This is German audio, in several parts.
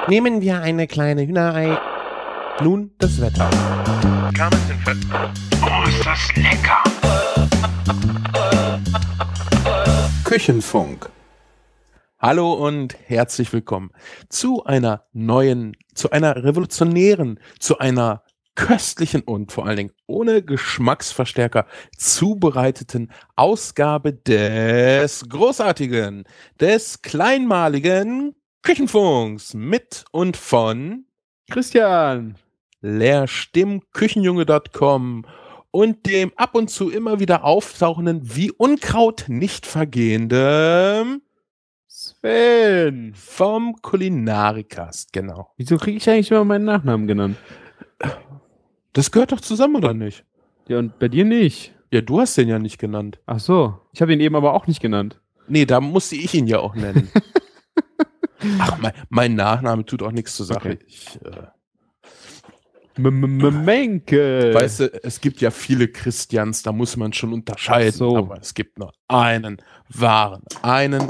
Nehmen wir eine kleine Hühnerei. Nun das Wetter. Oh, ist das lecker! Küchenfunk. Hallo und herzlich willkommen zu einer neuen, zu einer revolutionären, zu einer köstlichen und vor allen Dingen ohne Geschmacksverstärker zubereiteten Ausgabe des großartigen, des kleinmaligen Küchenfunks mit und von Christian, leerstimmküchenjunge.com und dem ab und zu immer wieder auftauchenden, wie Unkraut nicht vergehenden Sven. vom Kulinarikast, genau. Wieso kriege ich eigentlich immer meinen Nachnamen genannt? Das gehört doch zusammen, oder nicht? Ja, und bei dir nicht. Ja, du hast den ja nicht genannt. Ach so, ich habe ihn eben aber auch nicht genannt. Nee, da musste ich ihn ja auch nennen. Ach, mein Nachname tut auch nichts zur Sache. Okay. Ich, Menke. weißt du, es gibt ja viele Christians, da muss man schon unterscheiden. Ach so. Aber es gibt nur einen wahren, einen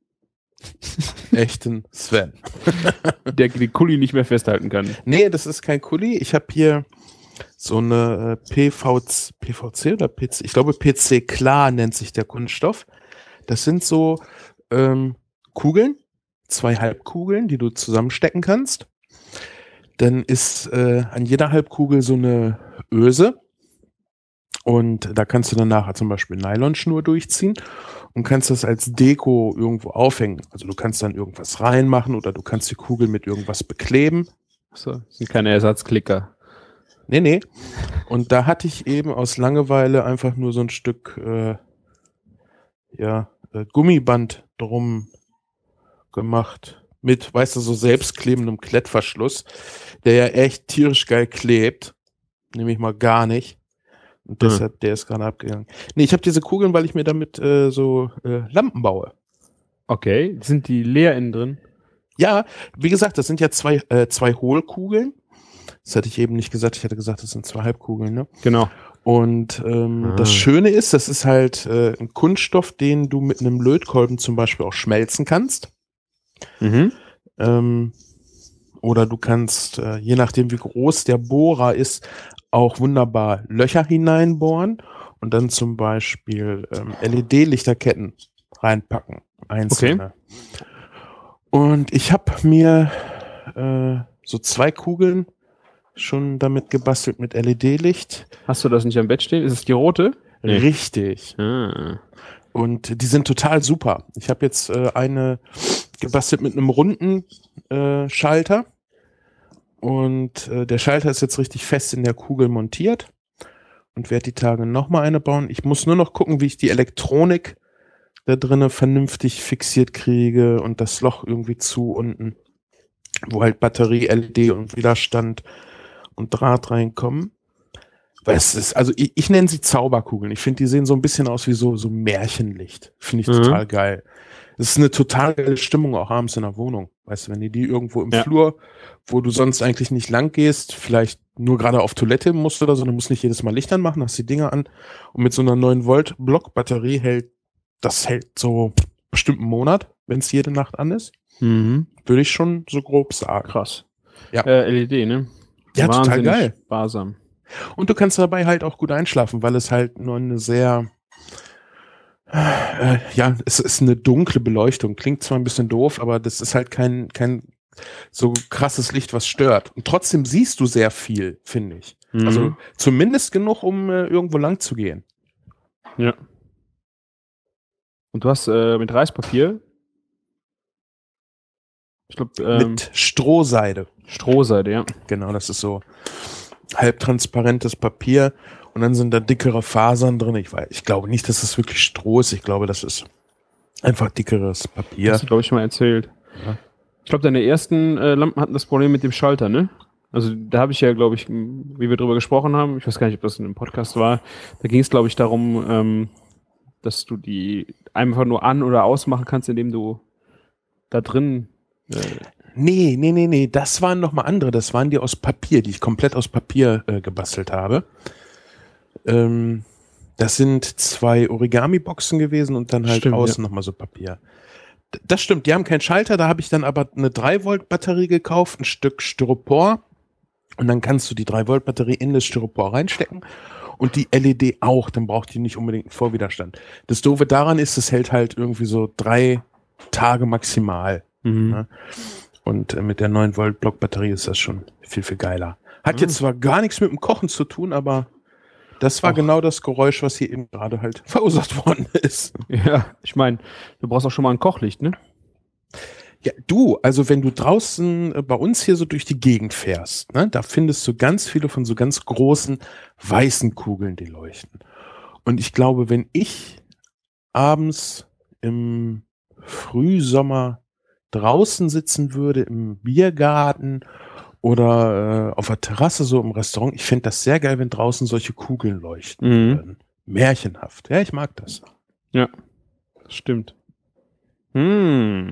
echten Sven. Der den Kuli nicht mehr festhalten kann. Nee, das ist kein Kuli. Ich habe hier so eine PVC oder PC, ich glaube PC Klar nennt sich der Kunststoff. Das sind so Kugeln, 2 Halbkugeln, die du zusammenstecken kannst. Dann ist an jeder Halbkugel so eine Öse und da kannst du dann nachher zum Beispiel Nylonschnur durchziehen und kannst das als Deko irgendwo aufhängen. Also du kannst dann irgendwas reinmachen oder du kannst die Kugel mit irgendwas bekleben. Ach so, das sind keine Ersatzklicker. Nee. Und da hatte ich eben aus Langeweile einfach nur so ein Stück Gummiband drum gemacht. Mit, weißt du, so selbstklebendem Klettverschluss, der ja echt tierisch geil klebt. Nämlich mal gar nicht. Und deshalb, der ist gerade abgegangen. Nee, ich habe diese Kugeln, weil ich mir damit Lampen baue. Okay, sind die leer innen drin? Ja, wie gesagt, das sind ja zwei Hohlkugeln. Das hatte ich eben nicht gesagt. Ich hatte gesagt, das sind 2 Halbkugeln, ne? Genau. Und das Schöne ist, das ist halt ein Kunststoff, den du mit einem Lötkolben zum Beispiel auch schmelzen kannst. Mhm. Oder du kannst, je nachdem wie groß der Bohrer ist, auch wunderbar Löcher hineinbohren und dann zum Beispiel LED-Lichterketten reinpacken. Einzelne. Okay. Und ich habe mir so 2 Kugeln schon damit gebastelt mit LED-Licht. Hast du das nicht am Bett stehen? Ist es die rote? Nee. Richtig. Ah. Und die sind total super. Ich habe jetzt eine gebastelt mit einem runden Schalter. Und der Schalter ist jetzt richtig fest in der Kugel montiert. Und werde die Tage nochmal eine bauen. Ich muss nur noch gucken, wie ich die Elektronik da drinnen vernünftig fixiert kriege und das Loch irgendwie zu unten, wo halt Batterie, LED und Widerstand und Draht reinkommen. Weil es ist, also ich nenne sie Zauberkugeln. Ich finde, die sehen so ein bisschen aus wie so Märchenlicht. Finde ich total geil. Es ist eine total geile Stimmung auch abends in der Wohnung. Weißt du, wenn die irgendwo im Flur, wo du sonst eigentlich nicht lang gehst, vielleicht nur gerade auf Toilette musst oder so, dann musst du nicht jedes Mal Licht anmachen, hast die Dinger an und mit so einer 9-Volt-Block-Batterie hält so bestimmt einen Monat, wenn es jede Nacht an ist. Mhm. Würde ich schon so grob sagen. Krass. Ja. LED, ne? Ja, total geil. Sparsam. Und du kannst dabei halt auch gut einschlafen, weil es halt nur eine sehr, es ist eine dunkle Beleuchtung. Klingt zwar ein bisschen doof, aber das ist halt kein so krasses Licht, was stört. Und trotzdem siehst du sehr viel, finde ich. Mhm. Also zumindest genug, um irgendwo lang zu gehen. Ja. Und du hast mit Reispapier? Ich glaube, mit Strohseide. Strohseide, ja. Genau, das ist so halbtransparentes Papier und dann sind da dickere Fasern drin. Ich glaube nicht, dass es wirklich Stroh ist. Ich glaube, das ist einfach dickeres Papier. Das hast du, glaube ich, mal erzählt. Ja. Ich glaube, deine ersten Lampen hatten das Problem mit dem Schalter, ne? Also da habe ich ja, glaube ich, wie wir drüber gesprochen haben, ich weiß gar nicht, ob das in einem Podcast war, da ging es, glaube ich, darum, dass du die einfach nur an- oder ausmachen kannst, indem du da drin... Nee, das waren nochmal andere. Das waren die aus Papier, die ich komplett aus Papier gebastelt habe. Das sind 2 Origami-Boxen gewesen und dann halt außen nochmal so Papier. Das stimmt, die haben keinen Schalter, da habe ich dann aber eine 3-Volt-Batterie gekauft, ein Stück Styropor und dann kannst du die 3-Volt-Batterie in das Styropor reinstecken und die LED auch, dann braucht die nicht unbedingt einen Vorwiderstand. Das Doofe daran ist, es hält halt irgendwie so 3 Tage maximal. Ne? Und mit der 9-Volt-Block-Batterie ist das schon viel, viel geiler. Hat jetzt zwar gar nichts mit dem Kochen zu tun, aber das war genau das Geräusch, was hier eben gerade halt verursacht worden ist. Ja, ich meine, du brauchst auch schon mal ein Kochlicht, ne? Ja, also wenn du draußen bei uns hier so durch die Gegend fährst, ne, da findest du ganz viele von so ganz großen weißen Kugeln, die leuchten. Und ich glaube, wenn ich abends im Frühsommer draußen sitzen würde, im Biergarten oder auf der Terrasse, so im Restaurant, ich fände das sehr geil, wenn draußen solche Kugeln leuchten würden. Märchenhaft. Ja, ich mag das. Ja, das stimmt. Und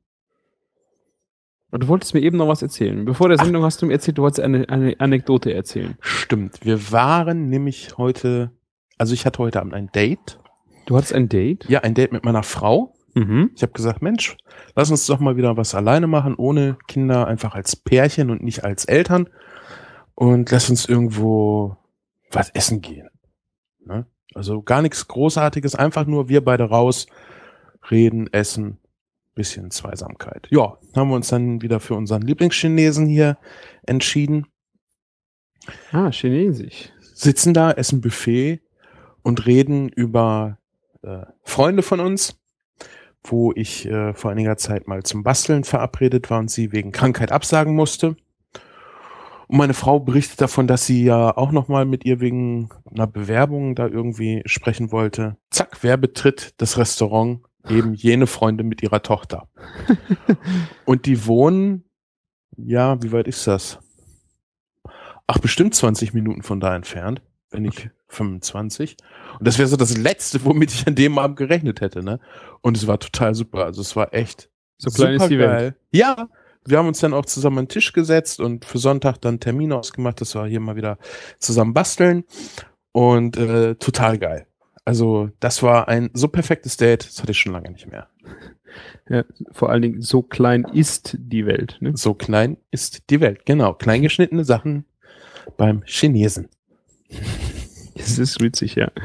du wolltest mir eben noch was erzählen. Bevor der Sendung hast du mir erzählt, du wolltest eine Anekdote erzählen. Stimmt. Wir waren nämlich heute, also ich hatte heute Abend ein Date. Du hattest ein Date? Ja, ein Date mit meiner Frau. Ich habe gesagt, Mensch, lass uns doch mal wieder was alleine machen, ohne Kinder, einfach als Pärchen und nicht als Eltern. Und lass uns irgendwo was essen gehen. Ne? Also gar nichts Großartiges, einfach nur wir beide raus, reden, essen, bisschen Zweisamkeit. Ja, haben wir uns dann wieder für unseren Lieblingschinesen hier entschieden. Ah, chinesisch. Sitzen da, essen Buffet und reden über Freunde von uns, wo ich vor einiger Zeit mal zum Basteln verabredet war und sie wegen Krankheit absagen musste. Und meine Frau berichtet davon, dass sie ja auch nochmal mit ihr wegen einer Bewerbung da irgendwie sprechen wollte. Zack, wer betritt das Restaurant? Eben jene Freunde mit ihrer Tochter. Und die wohnen, ja, wie weit ist das? Ach, bestimmt 20 Minuten von da entfernt, wenn nicht 25. Und das wäre so das Letzte, womit ich an dem Abend gerechnet hätte, ne? Und es war total super. Also es war echt so klein ist die Welt. Ja, wir haben uns dann auch zusammen an den Tisch gesetzt und für Sonntag dann Termine ausgemacht, dass wir hier mal wieder zusammen basteln. Und total geil. Also das war ein so perfektes Date, das hatte ich schon lange nicht mehr. Ja, vor allen Dingen, so klein ist die Welt. Ne? So klein ist die Welt, genau. Kleingeschnittene Sachen beim Chinesen. Das ist witzig, ja.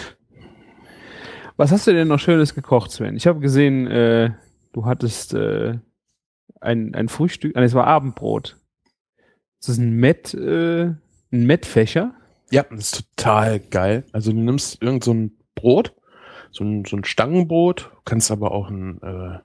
Was hast du denn noch Schönes gekocht, Sven? Ich habe gesehen, du hattest ein Frühstück, es war Abendbrot. Das ist ein Mettfächer. Ja, das ist total geil. Also du nimmst irgend so ein Brot, so ein Stangenbrot, kannst aber auch ein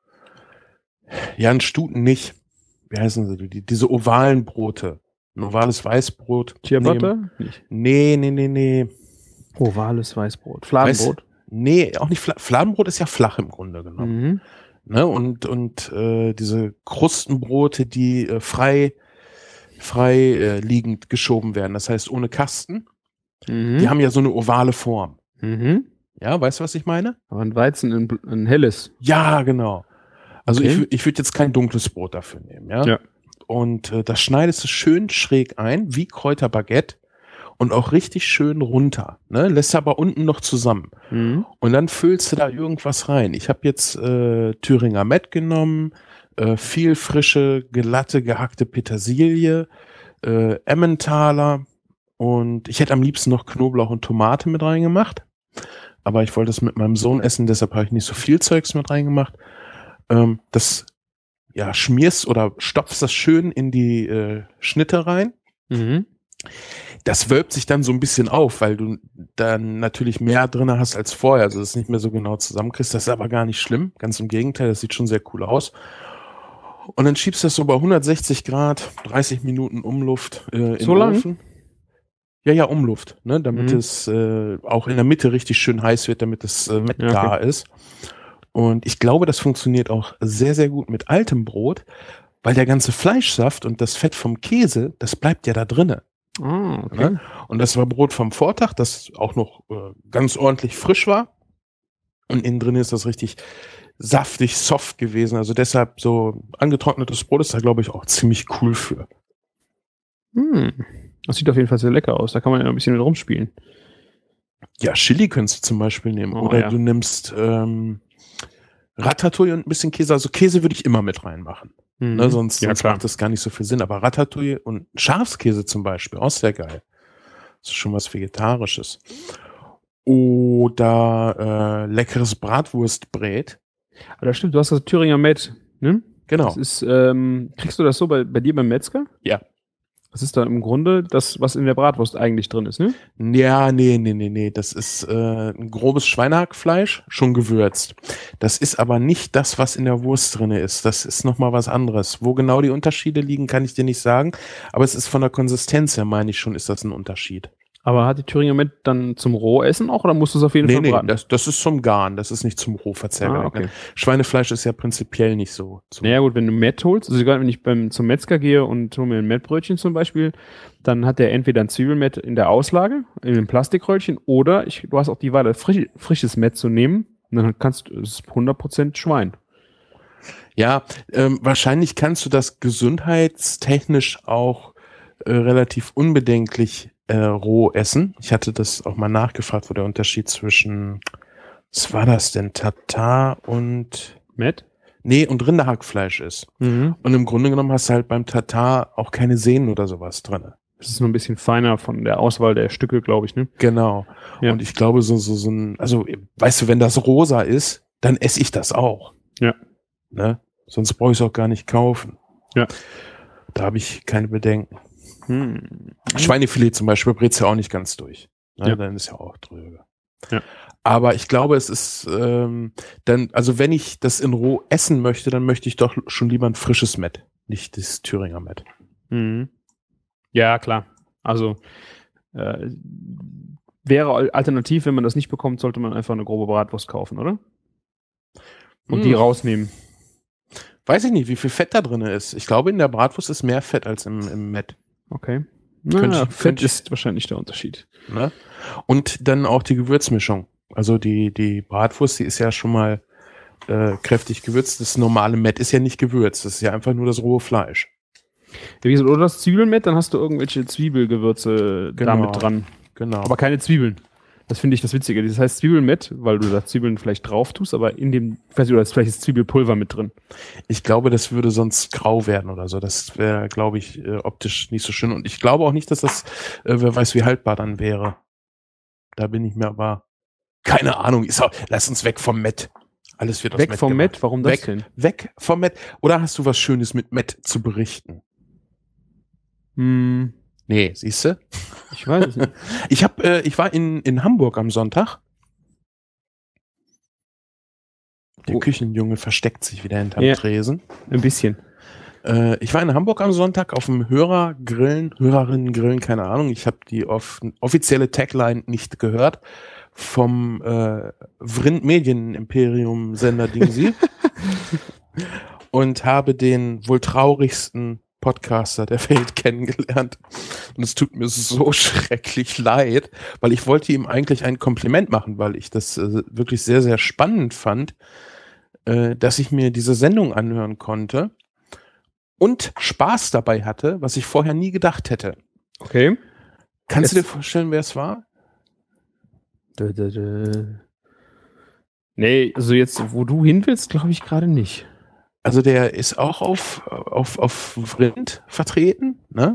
Stuten nicht. Wie heißen sie? Diese ovalen Brote. Ein ovales Weißbrot. Ciabatta? Nee. Ovales Weißbrot. Fladenbrot? Nee, auch nicht. Fladenbrot ist ja flach im Grunde genommen. Ne? Und diese Krustenbrote, die frei liegend geschoben werden. Das heißt, ohne Kasten. Die haben ja so eine ovale Form. Ja, weißt du, was ich meine? Aber ein Weizen, ein helles. Ja, genau. Also ich würde jetzt kein dunkles Brot dafür nehmen, ja. Und das schneidest du schön schräg ein, wie Kräuterbaguette und auch richtig schön runter. Ne? Lässt aber unten noch zusammen. Und dann füllst du da irgendwas rein. Ich habe jetzt Thüringer Mett genommen, viel frische, glatte, gehackte Petersilie, Emmentaler und ich hätte am liebsten noch Knoblauch und Tomate mit reingemacht. Aber ich wollte es mit meinem Sohn essen, deshalb habe ich nicht so viel Zeugs mit reingemacht. Das schmierst oder stopfst das schön in die Schnitte rein. Das wölbt sich dann so ein bisschen auf, weil du dann natürlich mehr drin hast als vorher, also das nicht mehr so genau zusammenkriegst. Das ist aber gar nicht schlimm, ganz im Gegenteil, das sieht schon sehr cool aus. Und dann schiebst du das so bei 160 Grad, 30 Minuten Umluft in den Ofen. Ja, Umluft, ne, damit es auch in der Mitte richtig schön heiß wird, damit das Mett gar ist. Und ich glaube, das funktioniert auch sehr, sehr gut mit altem Brot, weil der ganze Fleischsaft und das Fett vom Käse, das bleibt ja da drinne. Okay. Ne? Und das war Brot vom Vortag, das auch noch ganz ordentlich frisch war. Und innen drin ist das richtig saftig, soft gewesen. Also deshalb so angetrocknetes Brot ist da, glaube ich, auch ziemlich cool für. Das sieht auf jeden Fall sehr lecker aus. Da kann man ja ein bisschen mit rumspielen. Ja, Chili könntest du zum Beispiel nehmen. Oder du nimmst Ratatouille und ein bisschen Käse. Also Käse würde ich immer mit reinmachen. Ne, sonst macht das gar nicht so viel Sinn. Aber Ratatouille und Schafskäse zum Beispiel, auch sehr geil. Das ist schon was Vegetarisches. Oder leckeres Bratwurstbrät. Aber das stimmt, du hast das Thüringer Met, ne? Genau. Das ist, kriegst du das so bei dir beim Metzger? Ja. Das ist dann im Grunde das, was in der Bratwurst eigentlich drin ist, ne? Ja, nee. Das ist ein grobes Schweinehackfleisch, schon gewürzt. Das ist aber nicht das, was in der Wurst drin ist. Das ist nochmal was anderes. Wo genau die Unterschiede liegen, kann ich dir nicht sagen. Aber es ist von der Konsistenz her, meine ich schon, ist das ein Unterschied. Aber hat die Thüringer Met dann zum Rohessen auch oder musst du es auf jeden Fall braten? Nee, das ist zum Garen, das ist nicht zum Rohverzehr geeignet. Okay. Schweinefleisch ist ja prinzipiell nicht so. Naja gut, wenn du Met holst, also egal, wenn ich zum Metzger gehe und hole mir ein Mettbrötchen zum Beispiel, dann hat der entweder ein Zwiebelmett in der Auslage, in einem Plastikröllchen, oder du hast auch die Wahl, frisches Mett zu nehmen, und dann es ist 100% Schwein. Ja, wahrscheinlich kannst du das gesundheitstechnisch auch relativ unbedenklich roh essen. Ich hatte das auch mal nachgefragt, wo der Unterschied zwischen, was war das denn, Tatar und Met? Nee, und Rinderhackfleisch ist. Mhm. Und im Grunde genommen hast du halt beim Tatar auch keine Sehnen oder sowas drin. Das ist nur ein bisschen feiner von der Auswahl der Stücke, glaube ich, ne? Genau. Ja. Und ich glaube, so ein, also, weißt du, wenn das rosa ist, dann esse ich das auch. Ja. Ne? Sonst brauche ich es auch gar nicht kaufen. Ja. Da habe ich keine Bedenken. Schweinefilet zum Beispiel brätst ja auch nicht ganz durch. Ne? Ja. Dann ist ja auch drüber. Ja. Aber ich glaube, es ist dann, also wenn ich das in roh essen möchte, dann möchte ich doch schon lieber ein frisches Mett, nicht das Thüringer Mett. Mhm. Ja, klar. Also wäre alternativ, wenn man das nicht bekommt, sollte man einfach eine grobe Bratwurst kaufen, oder? Und die rausnehmen. Weiß ich nicht, wie viel Fett da drin ist. Ich glaube, in der Bratwurst ist mehr Fett als im Mett. Okay. Fett ist wahrscheinlich der Unterschied. Ne? Und dann auch die Gewürzmischung. Also die Bratwurst, die ist ja schon mal kräftig gewürzt. Das normale Mett ist ja nicht gewürzt. Das ist ja einfach nur das rohe Fleisch. Ja, wie gesagt, oder das Zwiebelmett, dann hast du irgendwelche Zwiebelgewürze damit dran. Genau. Aber keine Zwiebeln. Das finde ich das Witzige. Das heißt Zwiebelmett, weil du da Zwiebeln vielleicht drauf tust, aber in dem, ich weiß nicht, oder ist vielleicht ist Zwiebelpulver mit drin. Ich glaube, das würde sonst grau werden oder so. Das wäre, glaube ich, optisch nicht so schön. Und ich glaube auch nicht, dass das, wer weiß, wie haltbar dann wäre. Da bin ich mir aber, keine Ahnung. Lass uns weg vom Mett. Alles wird aus Mett. Weg vom Mett? Warum das denn? Weg vom Mett. Oder hast du was Schönes mit Mett zu berichten? Nee, siehst du? Ich weiß es nicht. Ich war in Hamburg am Sonntag. Der Küchenjunge versteckt sich wieder hinterm Tresen. Ein bisschen. Ich war in Hamburg am Sonntag auf dem Hörerinnen-Grillen, keine Ahnung. Ich habe die offizielle Tagline nicht gehört. Vom Vrind Medien-Imperium Sender Dingsi. Und habe den wohl traurigsten Podcaster der Welt kennengelernt. Und es tut mir so schrecklich leid, weil ich wollte ihm eigentlich ein Kompliment machen, weil ich das wirklich sehr, sehr spannend fand, dass ich mir diese Sendung anhören konnte und Spaß dabei hatte, was ich vorher nie gedacht hätte. Okay. Kannst du dir vorstellen, wer es war? Nee, also jetzt, wo du hin willst, glaube ich gerade nicht. Also der ist auch auf Vrind vertreten, ne?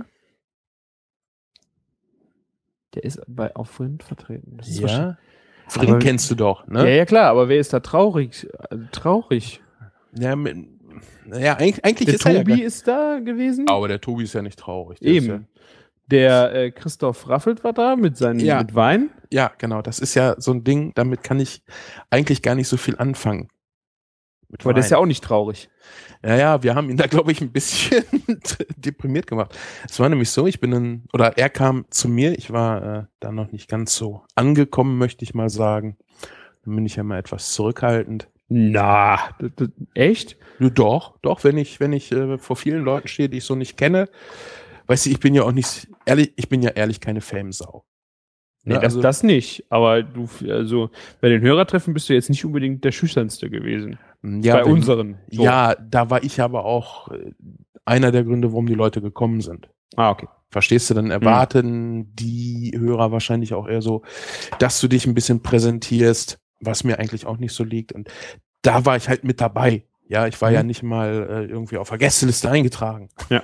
Der ist auf Vrind vertreten. Das ist ja. Vrind kennst du doch, ne? Ja, klar, aber wer ist da traurig? Ja, eigentlich der ist Tobi ist da gewesen. Aber der Tobi ist ja nicht traurig. Eben. Der Christoph Raffelt war da mit mit Wein. Ja, genau. Das ist ja so ein Ding, damit kann ich eigentlich gar nicht so viel anfangen. Aber der ist ja auch nicht traurig. Ja, wir haben ihn da, glaube ich, ein bisschen deprimiert gemacht. Es war nämlich so, er kam zu mir, ich war da noch nicht ganz so angekommen, möchte ich mal sagen. Dann bin ich ja mal etwas zurückhaltend. Na, echt? Ja, doch, wenn ich vor vielen Leuten stehe, die ich so nicht kenne. Weißt du, ich bin ja ehrlich keine Famesau. Nee, das nicht. Aber bei den Hörertreffen bist du jetzt nicht unbedingt der Schüchternste gewesen. Ja, bei unseren. So. Ja, da war ich aber auch einer der Gründe, warum die Leute gekommen sind. Ah, okay. Verstehst du, dann erwarten die Hörer wahrscheinlich auch eher so, dass du dich ein bisschen präsentierst, was mir eigentlich auch nicht so liegt. Und da war ich halt mit dabei. Ja, ich war ja nicht mal irgendwie auf der Gästeliste eingetragen. Ja.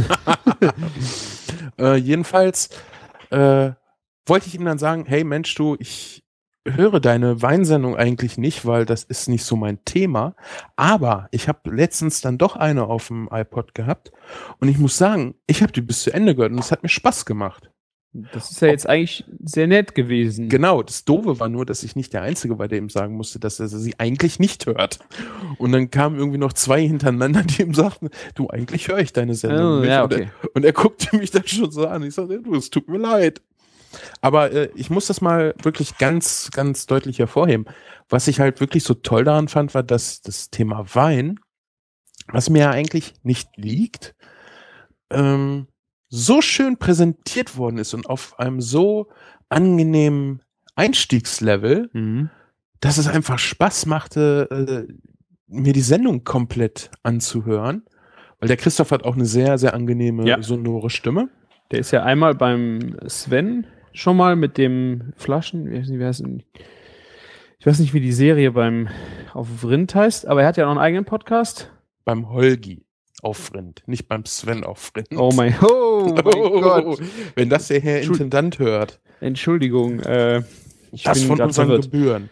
Jedenfalls wollte ich ihm dann sagen, hey Mensch, du, ich höre deine Weinsendung eigentlich nicht, weil das ist nicht so mein Thema. Aber ich habe letztens dann doch eine auf dem iPod gehabt und ich muss sagen, ich habe die bis zu Ende gehört und es hat mir Spaß gemacht. Das ist ja jetzt eigentlich sehr nett gewesen. Genau, das Doofe war nur, dass ich nicht der Einzige war, der ihm sagen musste, dass er sie eigentlich nicht hört. Und dann kamen irgendwie noch 2 hintereinander, die ihm sagten, du, eigentlich höre ich deine Sendung nicht. Ja, okay. Und er guckte mich dann schon so an. Ich sagte, du, es tut mir leid. Aber ich muss das mal wirklich ganz, ganz deutlich hervorheben. Was ich halt wirklich so toll daran fand, war, dass das Thema Wein, was mir ja eigentlich nicht liegt, so schön präsentiert worden ist und auf einem so angenehmen Einstiegslevel, dass es einfach Spaß machte, mir die Sendung komplett anzuhören. Weil der Christoph hat auch eine sehr, sehr angenehme, sonore Stimme. Der ist ja einmal beim Sven schon mal mit dem Flaschen, ich weiß nicht, wie die Serie auf Rind heißt, aber er hat ja noch einen eigenen Podcast. Beim Holgi auf Rind, nicht beim Sven auf Rind. Oh mein Gott. Wenn das der Herr Intendant hört. Entschuldigung. Das von unseren Gebühren.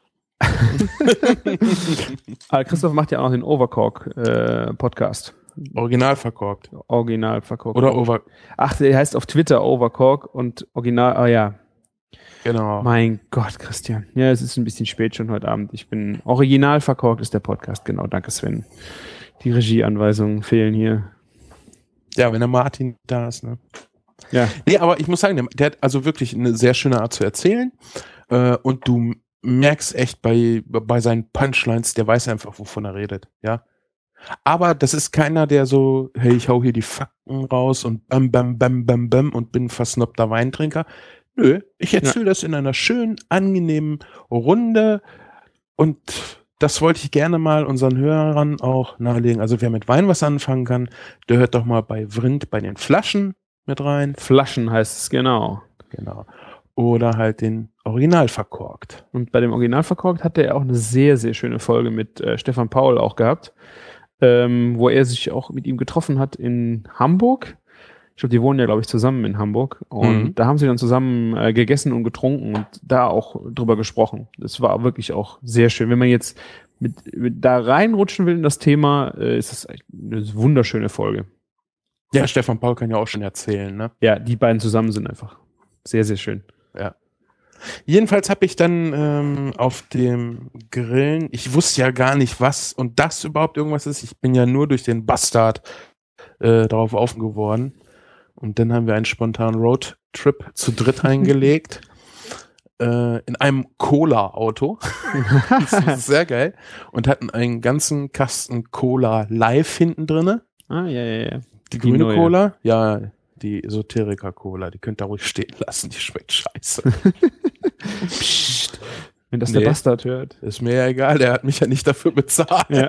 Aber Christoph macht ja auch noch den Overcork Podcast. Original verkorkt. Oder Ach, der heißt auf Twitter Overcork und Original, ja. Genau. Mein Gott, Christian. Ja, es ist ein bisschen spät schon heute Abend. Ich bin Original verkorkt ist der Podcast. Genau, danke Sven. Die Regieanweisungen fehlen hier. Ja, wenn der Martin da ist, ne? Ja. Nee, aber ich muss sagen, der hat also wirklich eine sehr schöne Art zu erzählen. Und du merkst echt bei seinen Punchlines, der weiß einfach, wovon er redet, ja. Aber das ist keiner, der so, hey, ich hau hier die Fakten raus und bam, bam, bam, bam, bam und bin versnobter Weintrinker. Nö, ich erzähle das in einer schönen, angenehmen Runde und das wollte ich gerne mal unseren Hörern auch nahelegen. Also wer mit Wein was anfangen kann, der hört doch mal bei Vrind bei den Flaschen mit rein. Flaschen heißt es, genau. Genau. Oder halt den Original verkorkt. Und bei dem Original verkorkt hat er auch eine sehr, sehr schöne Folge mit Stefan Paul auch gehabt. Wo er sich auch mit ihm getroffen hat in Hamburg. Ich glaube, die wohnen ja, glaube ich, zusammen in Hamburg. Und da haben sie dann zusammen gegessen und getrunken und da auch drüber gesprochen. Das war wirklich auch sehr schön. Wenn man jetzt mit da reinrutschen will in das Thema, ist das eine wunderschöne Folge. Ja, Stefan Paul kann ja auch schon erzählen, ne? Ja, die beiden zusammen sind einfach sehr, sehr schön. Ja. Jedenfalls habe ich dann auf dem Grillen, ich wusste ja gar nicht, was und das überhaupt irgendwas ist. Ich bin ja nur durch den Bastard darauf aufgeworden. Und dann haben wir einen spontanen Roadtrip zu dritt eingelegt. In einem Cola-Auto. Das ist sehr geil. Und hatten einen ganzen Kasten Cola live hinten drinne. Ah, ja. Die grüne neue Cola? Ja, die Esoterica-Cola. Die könnt ihr ruhig stehen lassen. Die schmeckt scheiße. Psst. Wenn das der Bastard hört. Ist mir ja egal. Der hat mich ja nicht dafür bezahlt. Ja.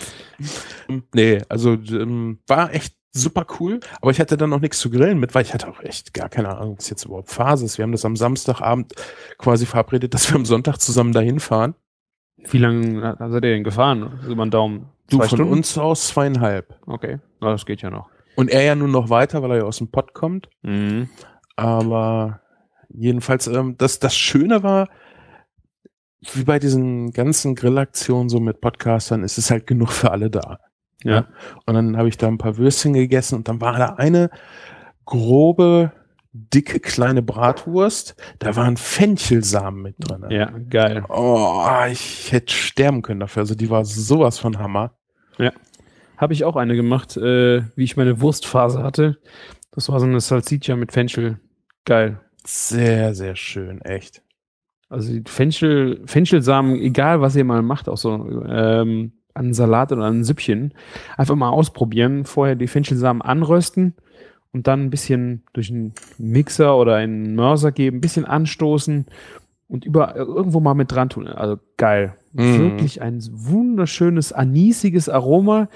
Nee, also war echt super cool, aber ich hatte dann noch nichts zu grillen mit, weil ich hatte auch echt gar keine Ahnung, was jetzt überhaupt Phase ist. Wir haben das am Samstagabend quasi verabredet, dass wir am Sonntag zusammen dahin fahren. Wie lange seid ihr denn gefahren? Über den Daumen? Du, von uns aus 2,5. Okay, na, das geht ja noch. Und er ja nun noch weiter, weil er ja aus dem Pott kommt. Mhm. Aber jedenfalls, das Schöne war, wie bei diesen ganzen Grillaktionen so mit Podcastern, ist es halt genug für alle da. Ja. Und dann habe ich da ein paar Würstchen gegessen und dann war da eine grobe, dicke, kleine Bratwurst. Da waren Fenchelsamen mit drin. Ja, geil. Oh, ich hätte sterben können dafür. Also die war sowas von Hammer. Ja. Habe ich auch eine gemacht, wie ich meine Wurstphase hatte. Das war so eine Salsiccia mit Fenchel. Geil. Sehr, sehr schön, echt. Also die Fenchelsamen, egal was ihr mal macht, auch so an Salat oder an Süppchen, einfach mal ausprobieren, vorher die Fenchelsamen anrösten und dann ein bisschen durch einen Mixer oder einen Mörser geben, ein bisschen anstoßen und irgendwo mal mit dran tun. Also geil. Wirklich ein wunderschönes, anisiges Aroma,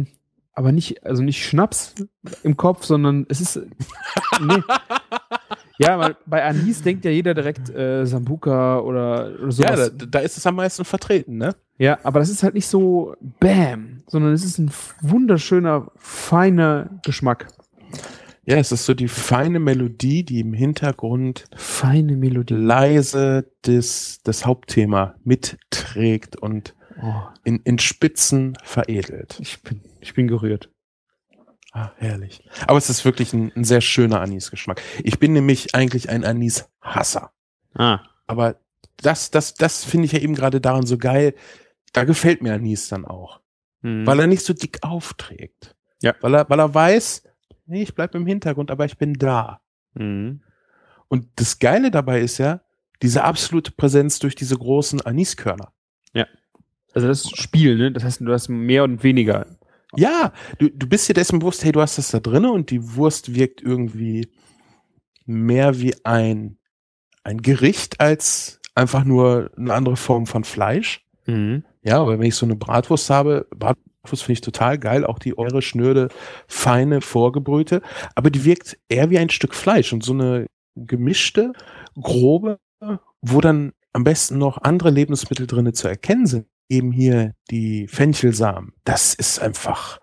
aber nicht Schnaps im Kopf, sondern es ist, nee. Ja, weil bei Anis denkt ja jeder direkt Sambuca oder sowas. Ja, da ist es am meisten vertreten, ne? Ja, aber das ist halt nicht so Bam, sondern es ist ein wunderschöner, feiner Geschmack. Ja, es ist so die feine Melodie, die im Hintergrund Feine Melodie. leise das Hauptthema mitträgt und in Spitzen veredelt. Ich bin gerührt. Ah, herrlich. Aber es ist wirklich ein sehr schöner Anisgeschmack. Ich bin nämlich eigentlich ein Anis-Hasser. Ah. Aber das finde ich ja eben gerade daran so geil. Da gefällt mir Anis dann auch. Weil er nicht so dick aufträgt. Ja. Weil er weiß, nee, ich bleib im Hintergrund, aber ich bin da. Mhm. Und das Geile dabei ist ja, diese absolute Präsenz durch diese großen Aniskörner. Ja. Also das Spiel, ne? Das heißt, du hast mehr und weniger. Ja, du bist dir dessen bewusst, hey, du hast das da drinne und die Wurst wirkt irgendwie mehr wie ein Gericht als einfach nur eine andere Form von Fleisch. Mhm. Ja, aber wenn ich so eine Bratwurst habe, Bratwurst finde ich total geil, auch die eure schnöde, feine, vorgebrühte, aber die wirkt eher wie ein Stück Fleisch und so eine gemischte, grobe, wo dann am besten noch andere Lebensmittel drinne zu erkennen sind. Eben hier die Fenchelsamen. Das ist einfach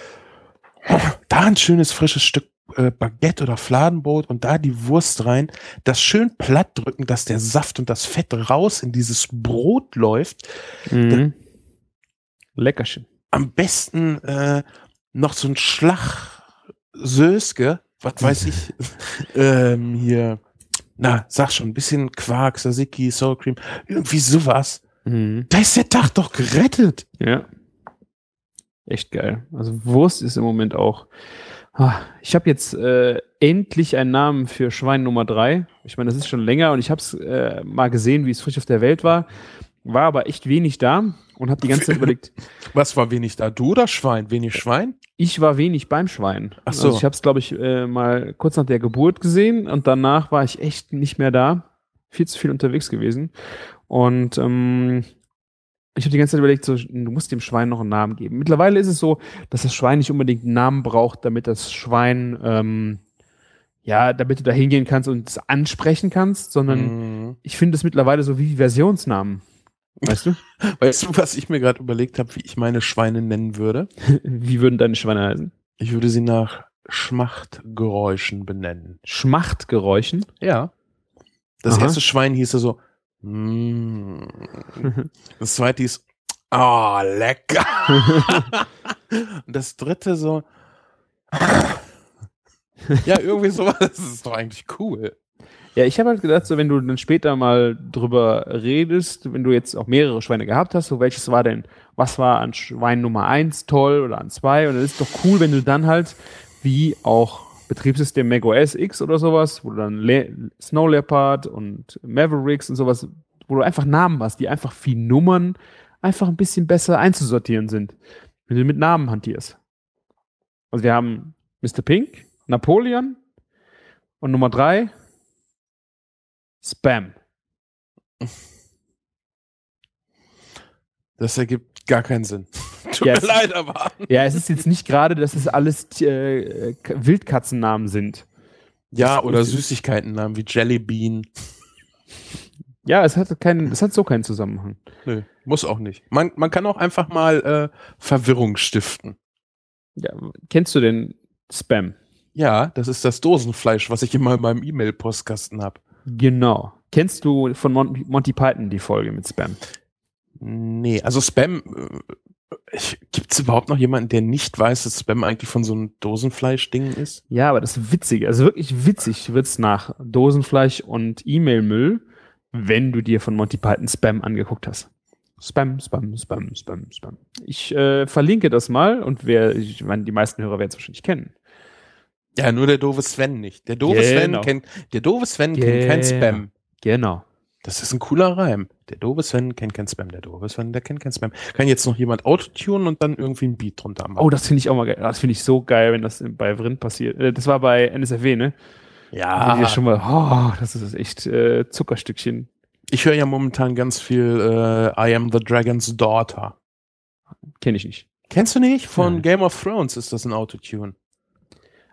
da ein schönes, frisches Stück Baguette oder Fladenbrot und da die Wurst rein, das schön platt drücken, dass der Saft und das Fett raus in dieses Brot läuft. Mhm. Leckerchen. Am besten noch so ein Schlag Söske, was weiß ich, hier, na, sag schon, ein bisschen Quark, Tzatziki, Sour Cream, irgendwie sowas. Mhm. Da ist der Tag doch gerettet. Ja. Echt geil. Also Wurst ist im Moment auch. Ich habe jetzt endlich einen Namen für Schwein Nummer 3. Ich meine, das ist schon länger und ich habe es mal gesehen, wie es frisch auf der Welt war. War aber echt wenig da und habe die ganze Zeit überlegt. Was war wenig da? Du oder Schwein? Wenig Schwein? Ich war wenig beim Schwein. Ach so. Also ich habe es, glaube ich, mal kurz nach der Geburt gesehen und danach war ich echt nicht mehr da. Viel zu viel unterwegs gewesen. Und ich habe die ganze Zeit überlegt, so, du musst dem Schwein noch einen Namen geben. Mittlerweile ist es so, dass das Schwein nicht unbedingt einen Namen braucht, damit das Schwein, damit du da hingehen kannst und es ansprechen kannst, sondern ich finde es mittlerweile so wie Versionsnamen. Weißt du? Weißt du, was ich mir gerade überlegt habe, wie ich meine Schweine nennen würde? Wie würden deine Schweine heißen? Ich würde sie nach Schmachtgeräuschen benennen. Schmachtgeräuschen? Ja. Das Aha. erste Schwein hieß so, das zweite hieß, lecker. Und das dritte so, ja, irgendwie sowas, das ist doch eigentlich cool. Ja, ich habe halt gedacht, so wenn du dann später mal drüber redest, wenn du jetzt auch mehrere Schweine gehabt hast, so was war an Schwein Nummer 1 toll oder an 2 und es ist doch cool, wenn du dann halt, wie auch Betriebssystem macOS X oder sowas, wo du dann Snow Leopard und Mavericks und sowas, wo du einfach Namen hast, die einfach wie Nummern einfach ein bisschen besser einzusortieren sind, wenn du mit Namen hantierst. Also wir haben Mr. Pink, Napoleon und Nummer 3 Spam. Das ergibt gar keinen Sinn. Tut Ja, mir leid, aber. Ja, es ist jetzt nicht gerade, dass es alles Wildkatzennamen sind. Ja, oder Süßigkeitennamen wie Jellybean. Ja, es hat so keinen Zusammenhang. Nö, muss auch nicht. Man kann auch einfach mal Verwirrung stiften. Ja, kennst du denn Spam? Ja, das ist das Dosenfleisch, was ich immer in meinem E-Mail-Postkasten habe. Genau. Kennst du von Monty Python die Folge mit Spam? Nee, also Spam, gibt's überhaupt noch jemanden, der nicht weiß, dass Spam eigentlich von so einem Dosenfleisch-Ding ist? Ja, aber das ist witzig, also wirklich witzig wird's nach Dosenfleisch und E-Mail-Müll, wenn du dir von Monty Python Spam angeguckt hast. Spam. Ich verlinke das mal und ich meine, die meisten Hörer werden es wahrscheinlich kennen. Ja, nur der doofe Sven nicht. Der doofe Sven kennt kein Spam. Genau. Das ist ein cooler Reim. Der doofe Sven kennt kein Spam. Der doofe Sven, der kennt kein Spam. Kann jetzt noch jemand autotunen und dann irgendwie ein Beat drunter machen? Oh, das finde ich auch mal geil. Das finde ich so geil, wenn das bei Vrind passiert. Das war bei NSFW, ne? Ja. Schon mal, das ist echt Zuckerstückchen. Ich höre ja momentan ganz viel I Am the Dragon's Daughter. Kenn ich nicht. Kennst du nicht? Von Nein. Game of Thrones ist das ein Autotune.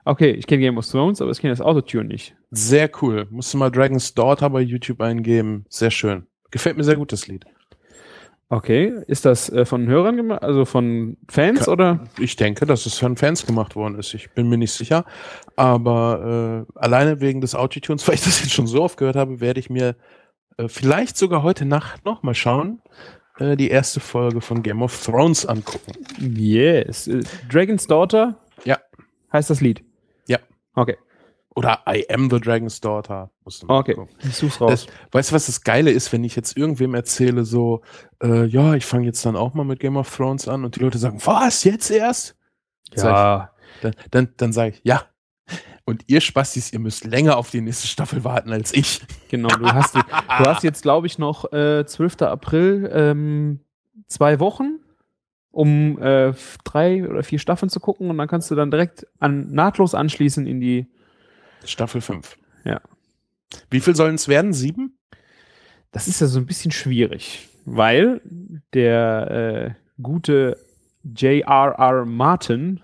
Okay, ich kenne Game of Thrones, aber ich kenne das Autotune nicht. Sehr cool. Musst du mal Dragon's Daughter bei YouTube eingeben. Sehr schön. Gefällt mir sehr gut, das Lied. Okay, ist das von Hörern gemacht, also von Fans oder? Ich denke, dass es von Fans gemacht worden ist. Ich bin mir nicht sicher. Aber alleine wegen des Autotunes, weil ich das jetzt schon so oft gehört habe, werde ich mir vielleicht sogar heute Nacht noch mal schauen, die erste Folge von Game of Thrones angucken. Yes. Dragon's Daughter? Ja. Heißt das Lied? Ja. Okay. Oder I am the Dragon's Daughter. Musst du mal gucken. Ich such's raus. Weißt du, was das Geile ist, wenn ich jetzt irgendwem erzähle, so, ja, ich fange jetzt dann auch mal mit Game of Thrones an und die Leute sagen, was, jetzt erst? Ja. Dann sage ich, ja. Und ihr Spastis, ihr müsst länger auf die nächste Staffel warten als ich. Genau, du hast jetzt, glaube ich, noch 12. April 2 Wochen, um 3 oder 4 Staffeln zu gucken und dann kannst du dann direkt nahtlos anschließen in die Staffel 5. Ja. Wie viel sollen es werden? 7? Das ist ja so ein bisschen schwierig, weil der gute J.R.R. Martin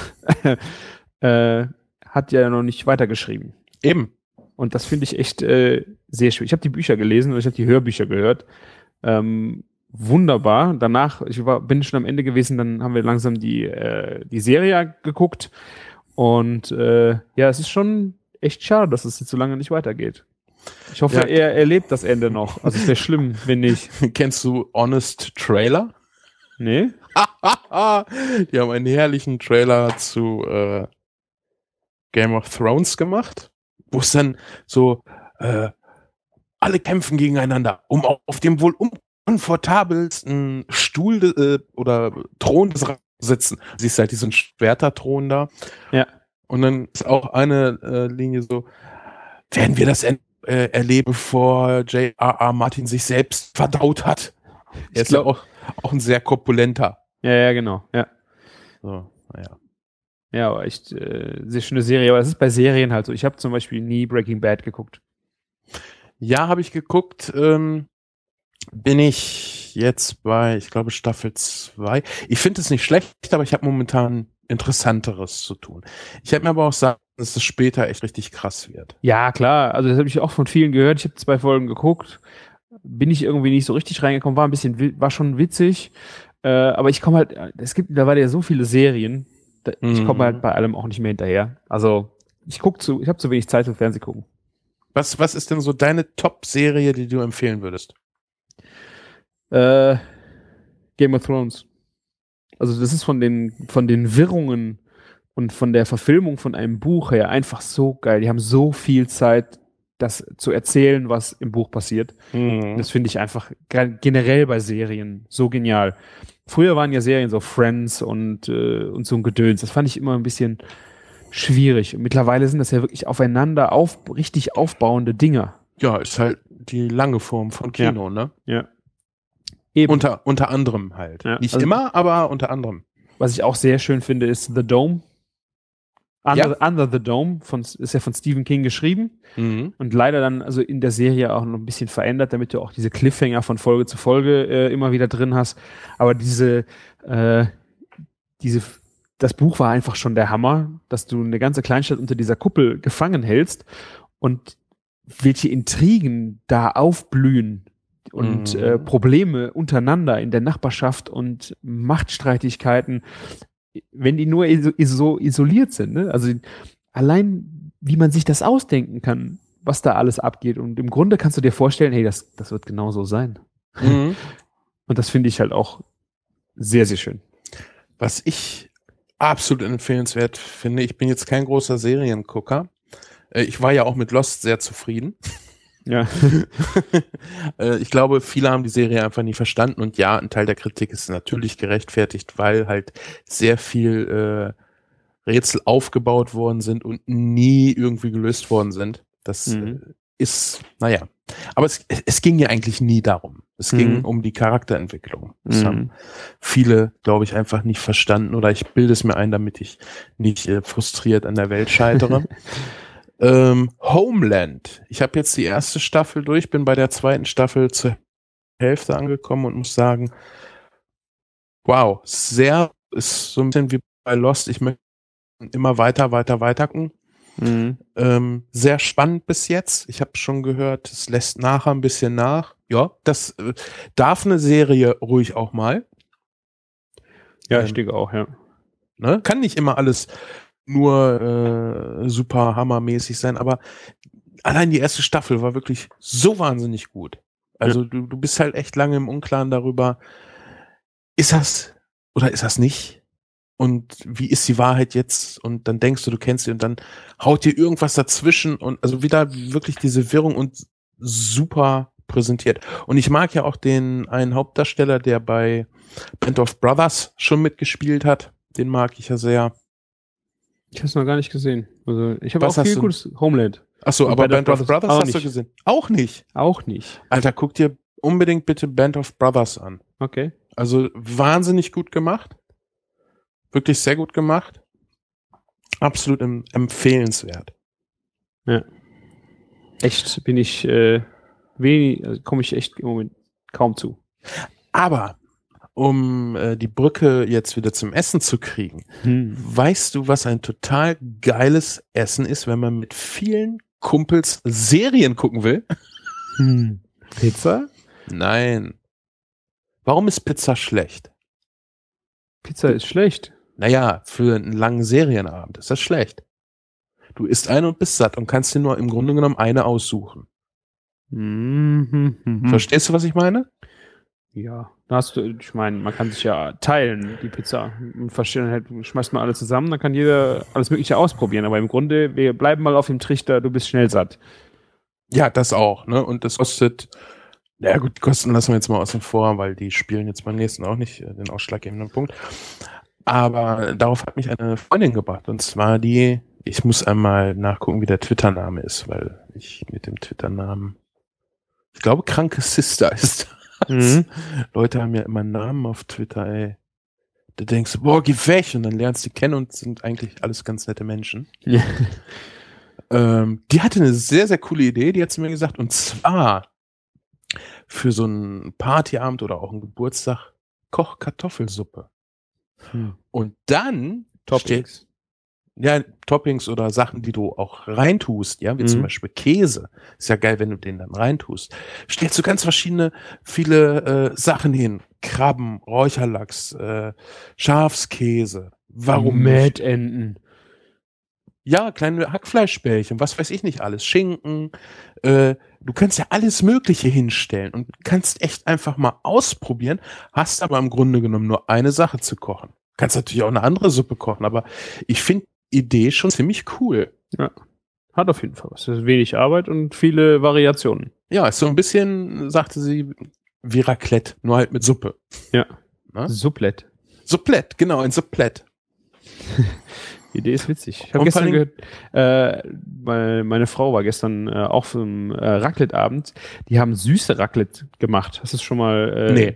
hat ja noch nicht weitergeschrieben. Eben. Und das finde ich echt sehr schwierig. Ich habe die Bücher gelesen und ich habe die Hörbücher gehört. Wunderbar. Danach, bin schon am Ende gewesen, dann haben wir langsam die Serie geguckt. Und ja, es ist schon echt schade, dass es jetzt so lange nicht weitergeht. Ich hoffe, er erlebt das Ende noch. Also es wäre schlimm, wenn nicht. Kennst du Honest Trailer? Nee? Die haben einen herrlichen Trailer zu Game of Thrones gemacht, wo es dann so alle kämpfen gegeneinander, um auf dem wohl unkomfortabelsten Stuhl oder Thron des Reiches zu sitzen. Siehst halt diesen Schwerterthron da. Ja. Und dann ist auch eine Linie so, werden wir das erleben, bevor J.R.R. Martin sich selbst verdaut hat. Er ist ja auch ein sehr korpulenter. Ja, genau. Ja. So, naja. Ja, aber echt sehr schöne Serie. Aber es ist bei Serien halt so. Ich habe zum Beispiel nie Breaking Bad geguckt. Ja, habe ich geguckt. Bin ich jetzt bei, ich glaube, Staffel 2. Ich finde es nicht schlecht, aber ich habe momentan Interessanteres zu tun. Ich hätte mir aber auch sagen, dass es später echt richtig krass wird. Ja, klar. Also das habe ich auch von vielen gehört. Ich habe 2 Folgen geguckt. Bin ich irgendwie nicht so richtig reingekommen. War schon witzig. Aber ich komme halt, da war ja so viele Serien. Ich komme halt bei allem auch nicht mehr hinterher. Also ich habe zu wenig Zeit zum Fernsehen gucken. Was ist denn so deine Top-Serie, die du empfehlen würdest? Game of Thrones. Also das ist von den Wirrungen und von der Verfilmung von einem Buch her einfach so geil. Die haben so viel Zeit, das zu erzählen, was im Buch passiert. Das finde ich einfach generell bei Serien so genial. Früher waren ja Serien so Friends und so ein Gedöns. Das fand ich immer ein bisschen schwierig. Und mittlerweile sind das ja wirklich aufeinander richtig aufbauende Dinger. Ja, ist halt die lange Form von Kino, ne? Ja. Eben. Unter anderem halt. Ja, nicht immer, aber unter anderem. Was ich auch sehr schön finde, ist The Dome. Under the Dome ist ja von Stephen King geschrieben und leider dann also in der Serie auch noch ein bisschen verändert, damit du auch diese Cliffhanger von Folge zu Folge immer wieder drin hast. Aber das Buch war einfach schon der Hammer, dass du eine ganze Kleinstadt unter dieser Kuppel gefangen hältst und welche Intrigen da aufblühen und Probleme untereinander in der Nachbarschaft und Machtstreitigkeiten, wenn die nur so isoliert sind, ne? Also allein, wie man sich das ausdenken kann, was da alles abgeht. Und im Grunde kannst du dir vorstellen, hey, das wird genau so sein. Und das finde ich halt auch sehr, sehr schön. Was ich absolut empfehlenswert finde, ich bin jetzt kein großer Seriengucker. Ich war ja auch mit Lost sehr zufrieden. Ja. Ich glaube, viele haben die Serie einfach nie verstanden und ja, ein Teil der Kritik ist natürlich gerechtfertigt, weil halt sehr viel Rätsel aufgebaut worden sind und nie irgendwie gelöst worden sind. Das ist, naja. Aber es ging ja eigentlich nie darum. Es ging um die Charakterentwicklung. Das haben viele, glaube ich, einfach nicht verstanden oder ich bilde es mir ein, damit ich nicht frustriert an der Welt scheitere. Homeland. Ich habe jetzt die erste Staffel durch, bin bei der zweiten Staffel zur Hälfte angekommen und muss sagen, wow, ist so ein bisschen wie bei Lost. Ich möchte immer weiter gucken. Sehr spannend bis jetzt. Ich habe schon gehört, es lässt nachher ein bisschen nach. Ja, das darf eine Serie ruhig auch mal. Ja, ich denke auch, ja. Ne? Kann nicht immer alles nur super hammermäßig sein, aber allein die erste Staffel war wirklich so wahnsinnig gut. Also du bist halt echt lange im Unklaren darüber, ist das oder ist das nicht? Und wie ist die Wahrheit jetzt? Und dann denkst du kennst sie und dann haut dir irgendwas dazwischen und also wieder wirklich diese Wirrung und super präsentiert. Und ich mag ja auch den einen Hauptdarsteller, der bei Band of Brothers schon mitgespielt hat. Den mag ich ja sehr. Ich habe es noch gar nicht gesehen. Also ich habe auch Was viel hast du? gutes Homeland. Achso, aber Band of Brothers auch hast du nicht. gesehen? Auch nicht. Auch nicht. Alter, guck dir unbedingt bitte Band of Brothers an. Okay. Also wahnsinnig gut gemacht. Wirklich sehr gut gemacht. Absolut empfehlenswert. Ja. Echt bin ich komme ich echt im Moment kaum zu. Aber um die Brücke jetzt wieder zum Essen zu kriegen, weißt du, was ein total geiles Essen ist, wenn man mit vielen Kumpels Serien gucken will? Pizza? Nein. Warum ist Pizza schlecht? Pizza ist schlecht. Naja, für einen langen Serienabend ist das schlecht. Du isst eine und bist satt und kannst dir nur im Grunde genommen eine aussuchen. Verstehst du, was ich meine? Ja, da hast du, ich meine, man kann sich ja teilen, die Pizza. Und verstehen halt, schmeißt mal alle zusammen, dann kann jeder alles Mögliche ausprobieren. Aber im Grunde, wir bleiben mal auf dem Trichter, du bist schnell satt. Ja, das auch, ne? Und das kostet, ja gut, die Kosten lassen wir jetzt mal außen vor, weil die spielen jetzt beim nächsten auch nicht den ausschlaggebenden Punkt. Aber darauf hat mich eine Freundin gebracht. Und zwar ich muss einmal nachgucken, wie der Twitter-Name ist, weil ich mit dem Twitter-Namen, ich glaube, kranke Sister ist das. Leute haben ja immer Namen auf Twitter, ey. Du denkst, boah, geh weg. Und dann lernst du die kennen und sind eigentlich alles ganz nette Menschen. Ja. Die hatte eine sehr, sehr coole Idee, die hat sie mir gesagt. Und zwar für so einen Partyabend oder auch einen Geburtstag Koch Kartoffelsuppe. Und dann Toppings. Toppings oder Sachen, die du auch reintust, ja, wie zum Beispiel Käse. Ist ja geil, wenn du den dann reintust. Stellst du ganz viele Sachen hin. Krabben, Räucherlachs, Schafskäse. Warum nicht? Mettenten. Ja, kleine Hackfleischbällchen, was weiß ich nicht alles. Schinken. Du kannst ja alles Mögliche hinstellen und kannst echt einfach mal ausprobieren, hast aber im Grunde genommen nur eine Sache zu kochen. Kannst natürlich auch eine andere Suppe kochen, aber ich finde die Idee schon ziemlich cool. Ja, hat auf jeden Fall was. Das ist wenig Arbeit und viele Variationen. Ja, ist so ein bisschen, sagte sie, wie Raclette, nur halt mit Suppe. Ja, Na? Suplett. Suplett, genau, ein Suplett. Die Idee ist witzig. Ich habe gestern gehört, weil meine Frau war gestern auch für einen Raclette-Abend. Die haben süße Raclette gemacht. Hast du es schon mal? Nee.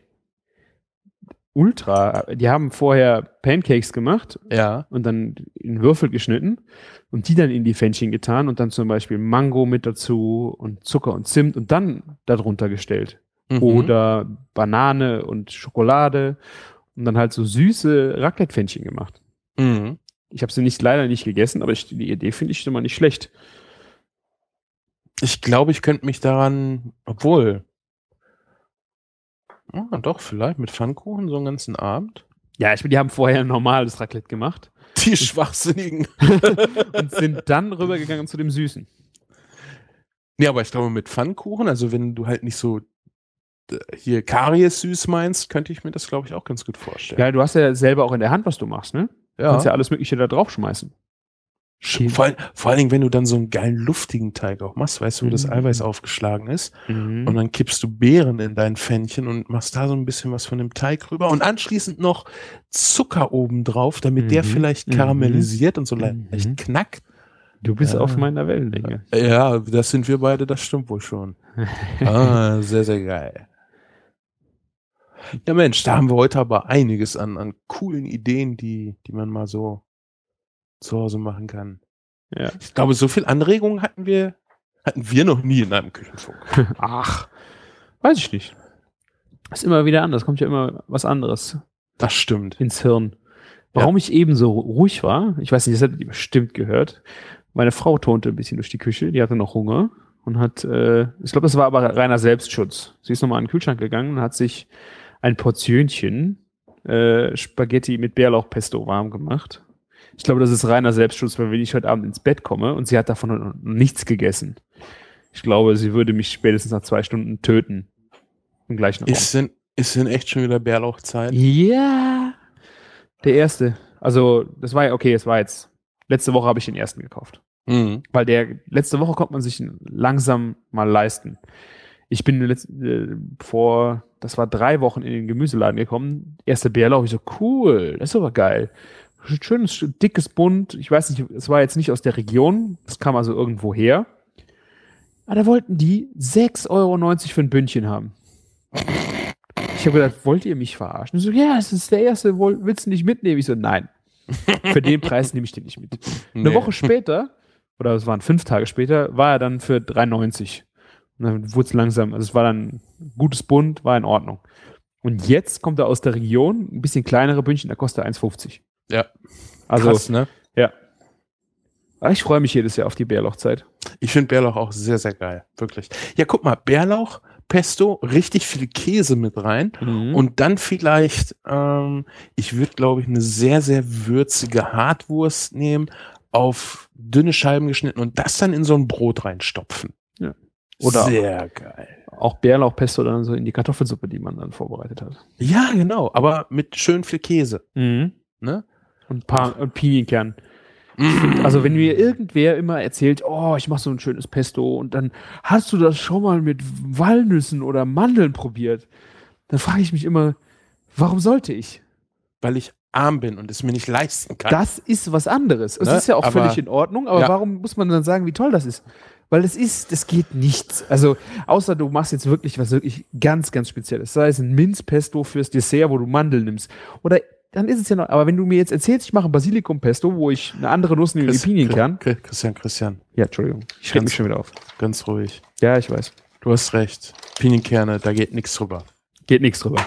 Ultra. Die haben vorher Pancakes gemacht. Ja. Und dann in Würfel geschnitten und die dann in die Pfännchen getan und dann zum Beispiel Mango mit dazu und Zucker und Zimt und dann darunter gestellt. Oder Banane und Schokolade und dann halt so süße Raclette-Pfännchen gemacht. Ich habe sie leider nicht gegessen, aber die Idee finde ich schon mal nicht schlecht. Ich glaube, ich könnte mich daran, doch, vielleicht mit Pfannkuchen so einen ganzen Abend. Ja, die haben vorher ein normales Raclette gemacht. Die Schwachsinnigen. Und sind dann rübergegangen zu dem Süßen. Ja, aber ich glaube mit Pfannkuchen, also wenn du halt nicht so hier Karies süß meinst, könnte ich mir das, glaube ich, auch ganz gut vorstellen. Ja, du hast ja selber auch in der Hand, was du machst, ne? Ja. Du kannst ja alles Mögliche da drauf schmeißen. Vor allen Dingen, wenn du dann so einen geilen, luftigen Teig auch machst, weißt du, wo das Eiweiß aufgeschlagen ist. Und dann kippst du Beeren in dein Pfännchen und machst da so ein bisschen was von dem Teig rüber und anschließend noch Zucker oben drauf, damit der vielleicht karamellisiert und so leicht knackt. Du bist auf meiner Wellenlänge. Ja, das sind wir beide, das stimmt wohl schon. Sehr, sehr geil. Ja Mensch, da haben wir heute aber einiges an coolen Ideen, die man mal so zu Hause machen kann. Ja. Ich glaube, so viel Anregungen hatten wir noch nie in einem Küchenfunk. Ach, weiß ich nicht. Ist immer wieder anders, kommt ja immer was anderes. Das stimmt. Ins Hirn. Warum ich eben so ruhig war, ich weiß nicht, das habt ihr bestimmt gehört. Meine Frau turnte ein bisschen durch die Küche, die hatte noch Hunger und hat, ich glaube, das war aber reiner Selbstschutz. Sie ist nochmal in den Kühlschrank gegangen und hat sich ein Portionchen Spaghetti mit Bärlauchpesto warm gemacht. Ich glaube, das ist reiner Selbstschutz, weil wenn ich heute Abend ins Bett komme und sie hat davon nichts gegessen. Ich glaube, sie würde mich spätestens nach 2 Stunden töten. Im gleichen Raum. Ist denn echt schon wieder Bärlauchzeit? Ja. Der erste. Also, das war ja, okay, es war jetzt, letzte Woche habe ich den ersten gekauft. Mhm. Weil letzte Woche konnte man sich langsam mal leisten. Ich bin das war 3 Wochen in den Gemüseladen gekommen. Erste Bärlauch, ich so, cool, das ist aber geil. Schönes, dickes Bund. Ich weiß nicht, es war jetzt nicht aus der Region. Das kam also irgendwo her. Aber da wollten die 6,90 Euro für ein Bündchen haben. Ich habe gedacht, wollt ihr mich verarschen? So, ja, es ist der erste, willst du nicht mitnehmen? Ich so, nein. Für den Preis nehme ich den nicht mit. Eine Woche später, oder es waren 5 Tage später, war er dann für 3,90. Und dann wurde es langsam, also es war dann ein gutes Bund, war in Ordnung. Und jetzt kommt er aus der Region, ein bisschen kleinere Bündchen, da kostet er 1,50. Ja. Also, krass, ne? Ja. Aber ich freue mich jedes Jahr auf die Bärlauchzeit. Ich finde Bärlauch auch sehr, sehr geil. Wirklich. Ja, guck mal, Bärlauch, Pesto, richtig viel Käse mit rein und dann vielleicht, ich würde, glaube ich, eine sehr, sehr würzige Hartwurst nehmen, auf dünne Scheiben geschnitten und das dann in so ein Brot reinstopfen. Ja. Oder sehr geil. Auch Bärlauchpesto dann so in die Kartoffelsuppe, die man dann vorbereitet hat. Ja, genau, aber mit schön viel Käse. Mhm. Ne? Und Pinienkern. Also wenn mir irgendwer immer erzählt, oh, ich mache so ein schönes Pesto und dann hast du das schon mal mit Walnüssen oder Mandeln probiert, dann frage ich mich immer, warum sollte ich? Weil ich arm bin und es mir nicht leisten kann. Das ist was anderes. Es ist ja auch völlig in Ordnung, aber warum muss man dann sagen, wie toll das ist? Weil das geht nichts. Also, außer du machst jetzt wirklich was wirklich ganz, ganz Spezielles. Sei es ein Minzpesto fürs Dessert, wo du Mandeln nimmst. Oder dann ist es ja noch, aber wenn du mir jetzt erzählst, ich mache ein Basilikumpesto, wo ich eine andere Nuss nehme wie Pinienkern. Christian. Ja, Entschuldigung. Ich schreibe mich schon wieder auf. Ganz ruhig. Ja, ich weiß. Du hast recht. Pinienkerne, da geht nichts drüber. Geht nichts drüber.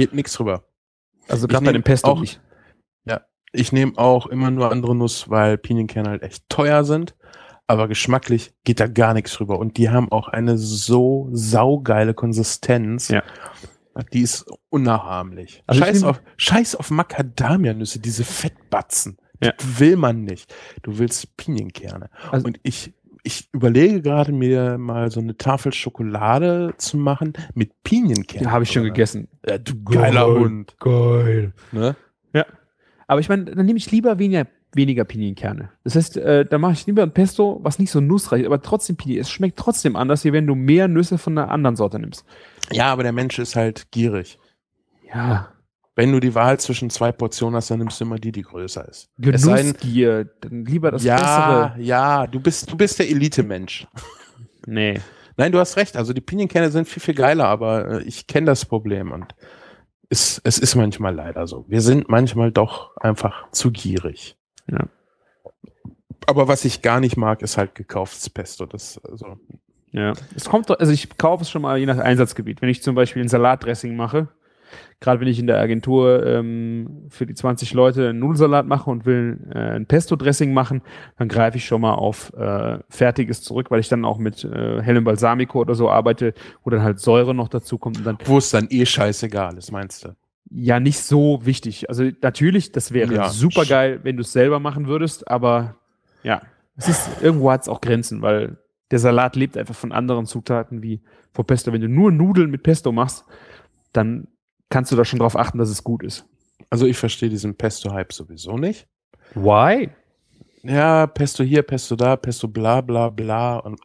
Also gerade bei dem Pesto auch nicht. Ja, ich nehme auch immer nur andere Nuss, weil Pinienkerne halt echt teuer sind. Aber geschmacklich geht da gar nichts drüber. Und die haben auch eine so saugeile Konsistenz. Ja. Die ist unnachahmlich. Also Scheiß auf Macadamia-Nüsse, diese Fettbatzen. Ja. Die will man nicht. Du willst Pinienkerne. Also und ich überlege gerade, mir mal so eine Tafel Schokolade zu machen mit Pinienkernen. Die habe ich schon gegessen. Ja, du geiler Hund. Geil. Ne? Ja. Aber ich meine, dann nehme ich lieber weniger Pinienkerne. Das heißt, da mache ich lieber ein Pesto, was nicht so nussreich ist, aber trotzdem Pinienkerne. Es schmeckt trotzdem anders, wie wenn du mehr Nüsse von einer anderen Sorte nimmst. Ja, aber der Mensch ist halt gierig. Ja. Wenn du die Wahl zwischen 2 Portionen hast, dann nimmst du immer die größer ist. Genussgier, dann lieber das Bessere. Ja, du bist der Elite-Mensch. Nee. Nein, du hast recht. Also die Pinienkerne sind viel, viel geiler, aber ich kenne das Problem und es ist manchmal leider so. Wir sind manchmal doch einfach zu gierig. Ja. Aber was ich gar nicht mag, ist halt gekauftes Pesto. Ja. Es kommt, also ich kaufe es schon mal je nach Einsatzgebiet. Wenn ich zum Beispiel ein Salatdressing mache, gerade wenn ich in der Agentur für die 20 Leute einen Nudelsalat mache und will ein Pesto-Dressing machen, dann greife ich schon mal auf Fertiges zurück, weil ich dann auch mit hellem Balsamico oder so arbeite, wo dann halt Säure noch dazu kommt. Und dann, wo es dann scheißegal ist, meinst du? Ja, nicht so wichtig. Also natürlich, das wäre super geil, wenn du es selber machen würdest, aber ja, irgendwo hat es auch Grenzen, weil der Salat lebt einfach von anderen Zutaten wie vor Pesto. Wenn du nur Nudeln mit Pesto machst, dann kannst du da schon drauf achten, dass es gut ist. Also ich verstehe diesen Pesto-Hype sowieso nicht. Why? Ja, Pesto hier, Pesto da, Pesto bla bla bla und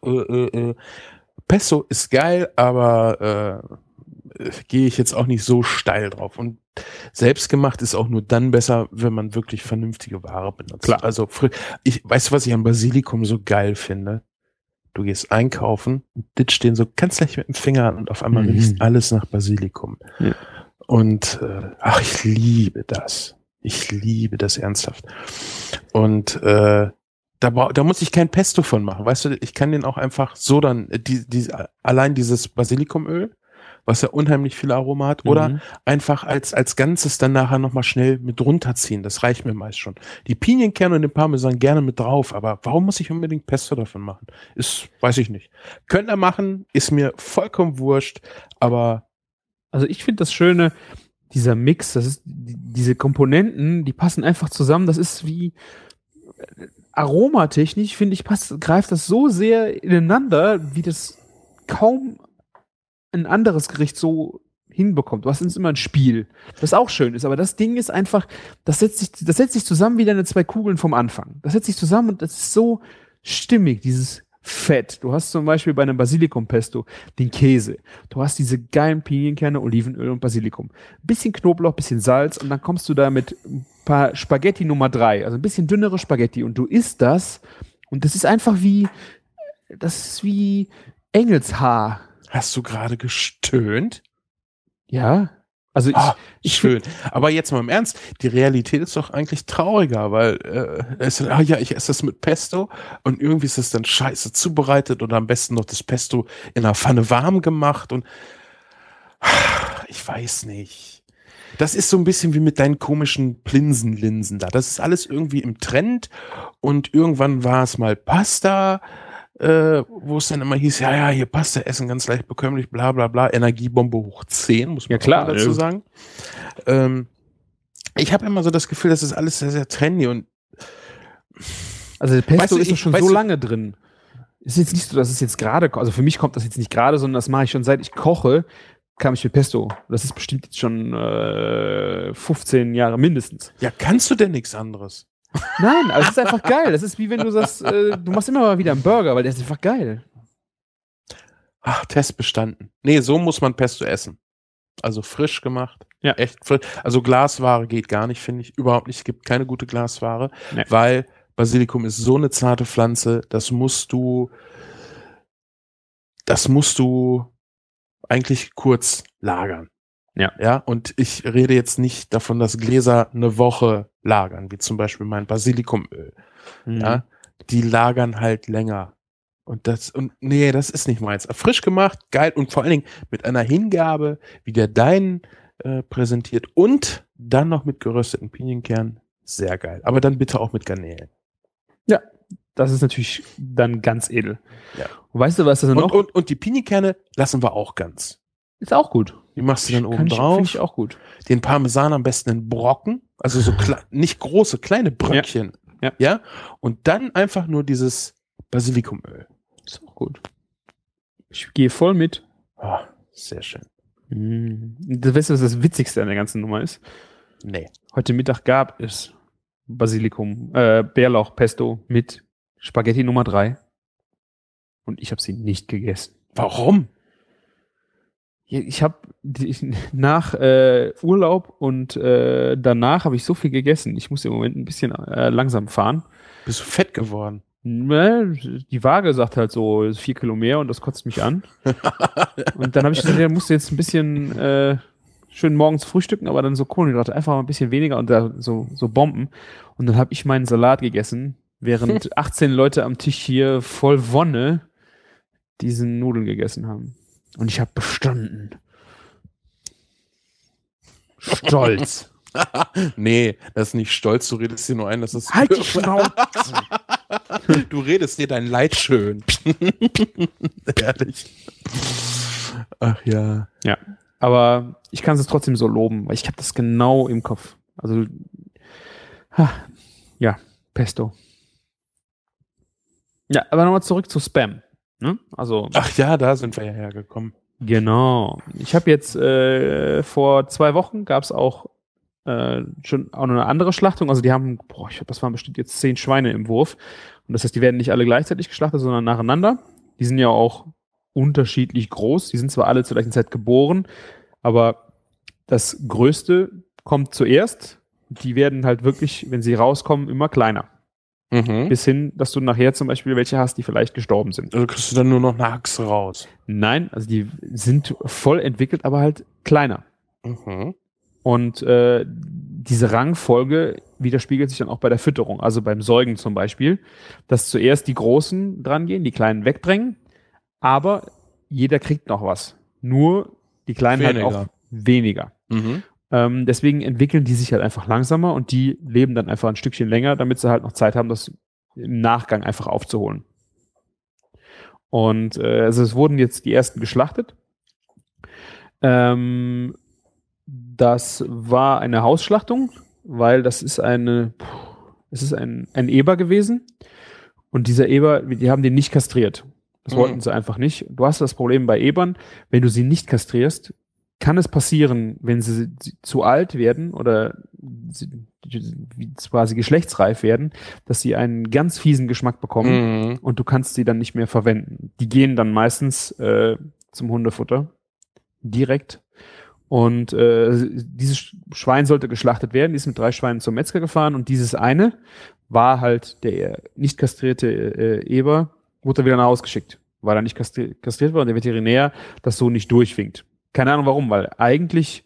Pesto ist geil, aber gehe ich jetzt auch nicht so steil drauf. Und selbstgemacht ist auch nur dann besser, wenn man wirklich vernünftige Ware benutzt. Klar. Also weißt du, was ich an Basilikum so geil finde? Du gehst einkaufen, dit stehen so ganz leicht mit dem Finger an und auf einmal riecht alles nach Basilikum. Ja. Und ich liebe das. Ich liebe das ernsthaft. Und da muss ich kein Pesto von machen. Weißt du, ich kann den auch einfach so dann, allein dieses Basilikumöl, was ja unheimlich viel Aroma hat, oder einfach als Ganzes dann nachher nochmal schnell mit runterziehen. Das reicht mir meist schon. Die Pinienkerne und den Parmesan gerne mit drauf, aber warum muss ich unbedingt Pesto davon machen? Weiß ich nicht. Könnt ihr machen, ist mir vollkommen wurscht, aber Also ich finde das Schöne, dieser Mix, das ist diese Komponenten, die passen einfach zusammen. Das ist wie aromatechnisch, finde ich, greift das so sehr ineinander, wie das kaum ein anderes Gericht so hinbekommt. Du hast immer ein Spiel, das auch schön ist, aber das Ding ist einfach, das setzt sich zusammen wie deine 2 Kugeln vom Anfang. Das setzt sich zusammen und das ist so stimmig, dieses Fett. Du hast zum Beispiel bei einem Basilikum-Pesto den Käse. Du hast diese geilen Pinienkerne, Olivenöl und Basilikum. Bisschen Knoblauch, bisschen Salz und dann kommst du da mit ein paar Spaghetti Nummer 3, also ein bisschen dünnere Spaghetti und du isst das und das ist wie Engelshaar. hast du gerade gestöhnt? Ja, also schön. Aber jetzt mal im Ernst, die Realität ist doch eigentlich trauriger, weil ich esse das mit Pesto und irgendwie ist es dann scheiße zubereitet oder am besten noch das Pesto in einer Pfanne warm gemacht und ich weiß nicht. Das ist so ein bisschen wie mit deinen komischen Plinsenlinsen da. Das ist alles irgendwie im Trend und irgendwann war es mal Pasta, wo es dann immer hieß, ja, hier Pasta essen, ganz leicht bekömmlich, bla bla bla, Energiebombe hoch 10, muss man klar, dazu sagen. Ich habe immer so das Gefühl, das ist alles sehr, sehr trendy und also Pesto ist schon so lange drin. Ist jetzt nicht so, dass es jetzt gerade, also für mich kommt das jetzt nicht gerade, sondern das mache ich schon seit ich koche, kam ich mit Pesto. Das ist bestimmt jetzt schon 15 Jahre mindestens. Ja, kannst du denn nichts anderes? Nein, aber es ist einfach geil. Das ist wie wenn du sagst, du machst immer mal wieder einen Burger, weil der ist einfach geil. Ach, Test bestanden. Nee, so muss man Pesto essen. Also frisch gemacht. Ja. Echt frisch. Also Glasware geht gar nicht, finde ich. Überhaupt nicht. Es gibt keine gute Glasware, Nee. weil Basilikum ist so eine zarte Pflanze, das musst du eigentlich kurz lagern. Ja, und ich rede jetzt nicht davon, dass Gläser eine Woche lagern, wie zum Beispiel mein Basilikumöl. Ja, die lagern halt länger. Das ist nicht meins. Frisch gemacht, geil und vor allen Dingen mit einer Hingabe, wie der deinen präsentiert und dann noch mit gerösteten Pinienkernen. Sehr geil. Aber dann bitte auch mit Garnelen. Ja, das ist natürlich dann ganz edel. Ja. Und weißt du, was das noch? Und die Pinienkerne lassen wir auch ganz. Ist auch gut. Die machst du dann oben drauf. Finde ich auch gut. Den Parmesan am besten in Brocken, also so nicht große, kleine Bröckchen. Ja. Und dann einfach nur dieses Basilikumöl. Ist auch gut. Ich gehe voll mit. Oh, sehr schön. Weißt du, was das Witzigste an der ganzen Nummer ist? Nee. Heute Mittag gab es Bärlauchpesto mit Spaghetti Nummer 3. Und ich habe sie nicht gegessen. Warum? Ich habe nach Urlaub und danach habe ich so viel gegessen. Ich muss im Moment ein bisschen langsam fahren. Bist du fett geworden? Die Waage sagt halt so 4 Kilo mehr und das kotzt mich an. Und dann habe ich gesagt, der musste jetzt ein bisschen schön morgens frühstücken, aber dann so Kohlenhydrate einfach mal ein bisschen weniger und da so Bomben. Und dann habe ich meinen Salat gegessen, während 18 Leute am Tisch hier voll Wonne diesen Nudeln gegessen haben. Und ich habe bestanden. Stolz. Nee, das ist nicht stolz, du redest dir nur ein, dass das... Halt die Schnauze! Du redest dir dein Leid schön. Ehrlich. Ach ja. Ja, aber ich kann es trotzdem so loben, weil ich habe das genau im Kopf. Also, ja, Pesto. Ja, aber nochmal zurück zu Spam. Ne? Also, ach ja, da sind wir ja hergekommen. Genau. Ich habe jetzt vor 2 Wochen gab es auch schon auch noch eine andere Schlachtung. Also die haben, ich glaube, das waren bestimmt jetzt 10 Schweine im Wurf. Und das heißt, die werden nicht alle gleichzeitig geschlachtet, sondern nacheinander. Die sind ja auch unterschiedlich groß. Die sind zwar alle zur gleichen Zeit geboren, aber das Größte kommt zuerst. Die werden halt wirklich, wenn sie rauskommen, immer kleiner. Bis hin, dass du nachher zum Beispiel welche hast, die vielleicht gestorben sind. Also kriegst du dann nur noch eine Achse raus? Nein, also die sind voll entwickelt, aber halt kleiner. Und diese Rangfolge widerspiegelt sich dann auch bei der Fütterung, also beim Säugen zum Beispiel, dass zuerst die Großen dran gehen, die Kleinen wegdrängen, aber jeder kriegt noch was. Nur Die kleinen halt Weniger. auch weniger. Deswegen entwickeln die sich halt einfach langsamer und die leben dann einfach ein Stückchen länger, damit sie halt noch Zeit haben, das im Nachgang einfach aufzuholen. Und also es wurden jetzt die ersten geschlachtet. Das war eine Hausschlachtung, weil das ist ein Eber gewesen. Und dieser Eber, die haben den nicht kastriert. Das wollten sie einfach nicht. Du hast das Problem bei Ebern, wenn du sie nicht kastrierst, kann es passieren, wenn sie zu alt werden oder quasi geschlechtsreif werden, dass sie einen ganz fiesen Geschmack bekommen und du kannst sie dann nicht mehr verwenden. Die gehen dann meistens zum Hundefutter direkt. Und dieses Schwein sollte geschlachtet werden. Die ist mit 3 Schweinen zum Metzger gefahren und dieses eine war halt der nicht kastrierte Eber, wurde wieder nach Hause geschickt, weil er nicht kastriert war und der Veterinär das so nicht durchwinkt. Keine Ahnung warum, weil eigentlich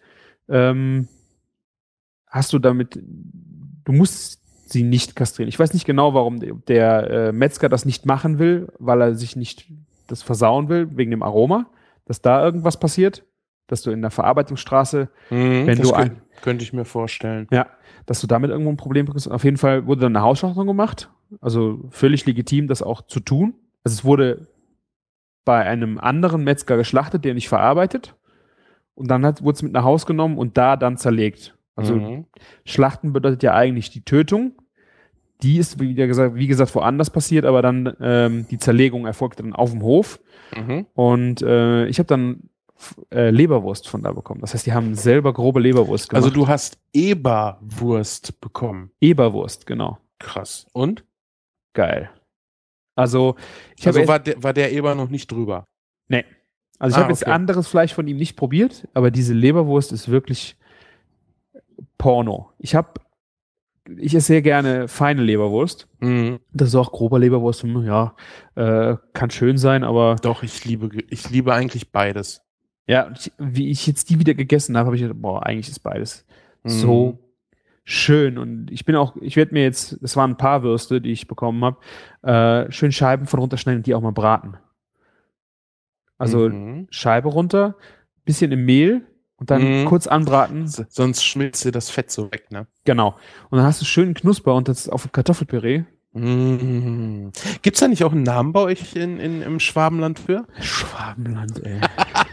hast du damit, du musst sie nicht kastrieren. Ich weiß nicht genau, warum der Metzger das nicht machen will, weil er sich nicht das versauen will, wegen dem Aroma, dass da irgendwas passiert, dass du in der Verarbeitungsstraße, wenn du könnte ich mir vorstellen. Ja, dass du damit irgendwo ein Problem bekommst. Auf jeden Fall wurde dann eine Hausschlachtung gemacht, also völlig legitim, das auch zu tun. Also es wurde bei einem anderen Metzger geschlachtet, der nicht verarbeitet. Und dann wurde es mit nach Hause genommen und da dann zerlegt. Also Schlachten bedeutet ja eigentlich die Tötung. Die ist, wie gesagt, woanders passiert, aber dann die Zerlegung erfolgte dann auf dem Hof. Und ich habe dann Leberwurst von da bekommen. Das heißt, die haben selber grobe Leberwurst gemacht. Also du hast Eberwurst bekommen. Eberwurst, genau. Krass. Und? Geil. Also war der Eber noch nicht drüber? Nee. Also ich habe jetzt anderes Fleisch von ihm nicht probiert, aber diese Leberwurst ist wirklich Porno. Ich esse sehr gerne feine Leberwurst. Das ist auch grober Leberwurst. Ja, kann schön sein, aber... Doch, ich liebe eigentlich beides. Ja, wie ich jetzt die wieder gegessen habe, habe ich gedacht, boah, eigentlich ist beides so schön. Und ich werde mir jetzt, das waren ein paar Würste, die ich bekommen habe, schön Scheiben von runterschneiden und die auch mal braten. Also Scheibe runter, bisschen im Mehl und dann kurz anbraten. Sonst schmilzt dir das Fett so weg, ne? Genau. Und dann hast du schön Knusper und das auf Kartoffelpüree. Gibt's da nicht auch einen Namen bei euch im Schwabenland für? Schwabenland, ey.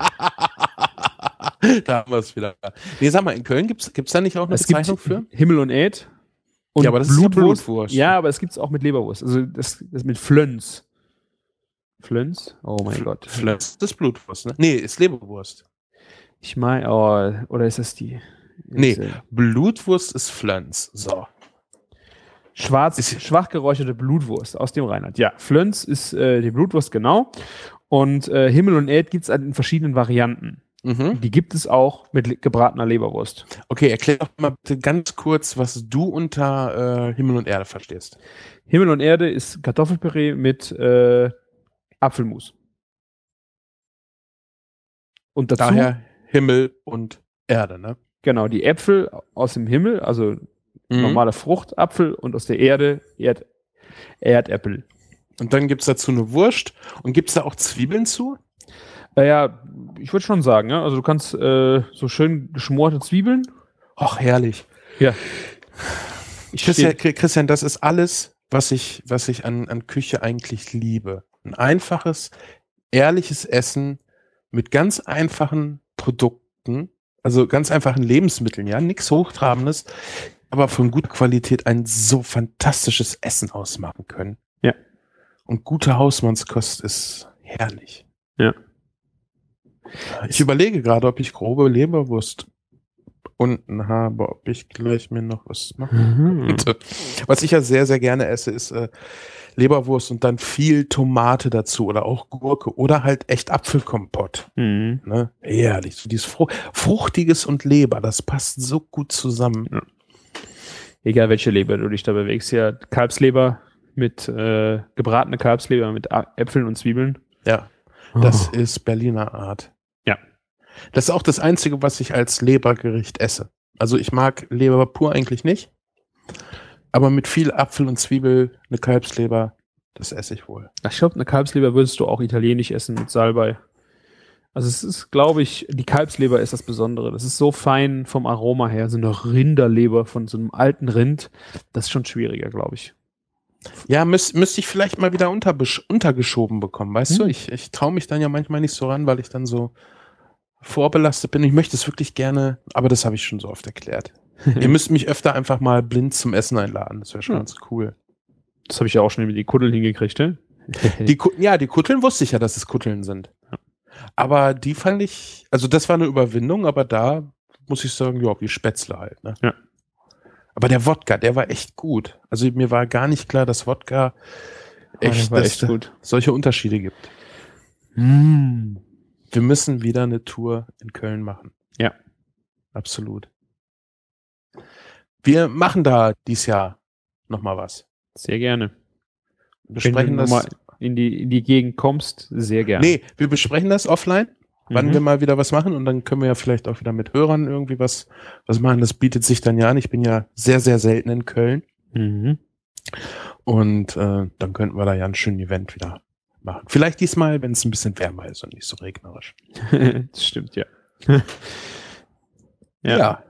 Da haben wir es wieder. Nee, sag mal, in Köln gibt's da nicht auch eine Bezeichnung für? Himmel und Äd. Und ja, aber das ist ja Blutwurst. Ja, aber es gibt's auch mit Leberwurst. Also das mit Flöns. Flöns? Oh mein Gott. Flöns, das ist Blutwurst, ne? Nee, ist Leberwurst. Ich meine, oder ist das die? Blutwurst ist Flöns. So. Schwach geräucherte Blutwurst aus dem Rheinland. Ja, Flöns ist die Blutwurst, genau. Und Himmel und Äd gibt's in verschiedenen Varianten. Die gibt es auch mit gebratener Leberwurst. Okay, erklär doch mal bitte ganz kurz, was du unter Himmel und Erde verstehst. Himmel und Erde ist Kartoffelpüree mit Apfelmus. Und dazu, daher Himmel und Erde, ne? Genau, die Äpfel aus dem Himmel, also normale Frucht, Apfel und aus der Erde Erdäpfel. Und dann gibt's dazu eine Wurst und gibt's da auch Zwiebeln zu? Ja, ich würde schon sagen, ja. Also du kannst so schön geschmorte Zwiebeln. Ach, herrlich. Ja. Christian, das ist alles, was ich an Küche eigentlich liebe. Ein einfaches, ehrliches Essen mit ganz einfachen Produkten, also ganz einfachen Lebensmitteln, ja, nichts Hochtrabendes, aber von guter Qualität ein so fantastisches Essen ausmachen können. Ja. Und gute Hausmannskost ist herrlich. Ja. Ich überlege gerade, ob ich grobe Leberwurst unten habe, ob ich gleich mir noch was machen könnte. Was ich ja sehr, sehr gerne esse, ist Leberwurst und dann viel Tomate dazu oder auch Gurke oder halt echt Apfelkompott. Ne? Herrlich. So dieses Fruchtiges und Leber, das passt so gut zusammen. Ja. Egal welche Leber du dich da bewegst, ja, Kalbsleber mit gebratene Kalbsleber mit Äpfeln und Zwiebeln. Ja, das ist Berliner Art. Ja. Das ist auch das Einzige, was ich als Lebergericht esse. Also ich mag Leber pur eigentlich nicht, aber mit viel Apfel und Zwiebel, eine Kalbsleber, das esse ich wohl. Ich glaube, eine Kalbsleber würdest du auch italienisch essen mit Salbei. Also es ist, glaube ich, die Kalbsleber ist das Besondere. Das ist so fein vom Aroma her, so eine Rinderleber von so einem alten Rind. Das ist schon schwieriger, glaube ich. Ja, müsste ich vielleicht mal wieder untergeschoben bekommen, weißt du? Ich traue mich dann ja manchmal nicht so ran, weil ich dann so vorbelastet bin. Ich möchte es wirklich gerne, aber das habe ich schon so oft erklärt. Ihr müsst mich öfter einfach mal blind zum Essen einladen. Das wäre schon ganz cool. Das habe ich ja auch schon mit die Kuddeln hingekriegt, ne? Die Kutteln wusste ich ja, dass es Kutteln sind. Ja. Aber die fand ich, also das war eine Überwindung, aber da muss ich sagen, ja, wie Spätzle halt, ne? Ja. Aber der Wodka, der war echt gut. Also mir war gar nicht klar, dass Wodka echt gut. Solche Unterschiede gibt. Wir müssen wieder eine Tour in Köln machen. Ja. Absolut. Wir machen da dieses Jahr nochmal was. Sehr gerne. Besprechen Wenn du das. mal in die Gegend kommst, sehr gerne. Nee, wir besprechen das offline, wann wir mal wieder was machen und dann können wir ja vielleicht auch wieder mit Hörern irgendwie was machen. Das bietet sich dann ja an. Ich bin ja sehr, sehr selten in Köln. Und dann könnten wir da ja einen schönen Event wieder machen. Vielleicht diesmal, wenn es ein bisschen wärmer ist und nicht so regnerisch. Das stimmt, ja. Ja.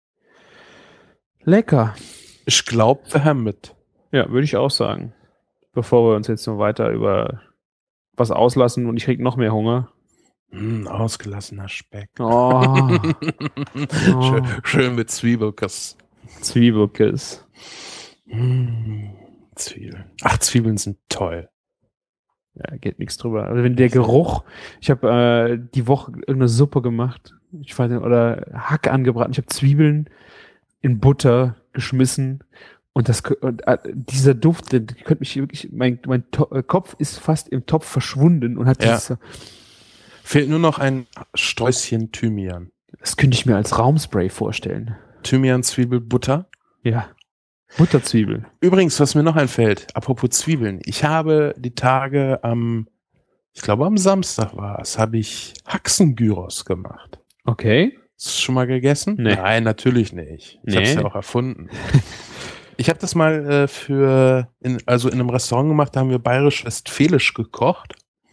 Lecker. Ich glaube, wir haben mit. Ja, würde ich auch sagen. Bevor wir uns jetzt noch weiter über was auslassen und ich krieg noch mehr Hunger. Ausgelassener Speck. Oh. Schön mit Zwiebelkuss. Zwiebelkuss. Zwiebeln. Ach, Zwiebeln sind toll. Ja, geht nichts drüber. Also wenn der Geruch, ich habe die Woche irgendeine Suppe gemacht, ich weiß nicht, oder Hack angebraten, ich habe Zwiebeln in Butter geschmissen und dieser Duft, der könnte mich wirklich, mein Kopf ist fast im Topf verschwunden und hat dieses. Fehlt nur noch ein Sträußchen Thymian. Das könnte ich mir als Raumspray vorstellen. Thymian, Zwiebel, Butter. Ja. Butterzwiebel. Übrigens, was mir noch einfällt, apropos Zwiebeln. Ich habe die Tage ich glaube am Samstag war es, habe ich Haxengyros gemacht. Okay. Hast du es schon mal gegessen? Nee. Nein, natürlich nicht. Ich habe es ja auch erfunden. Ich habe das mal in einem Restaurant gemacht, da haben wir bayerisch-westfälisch gekocht.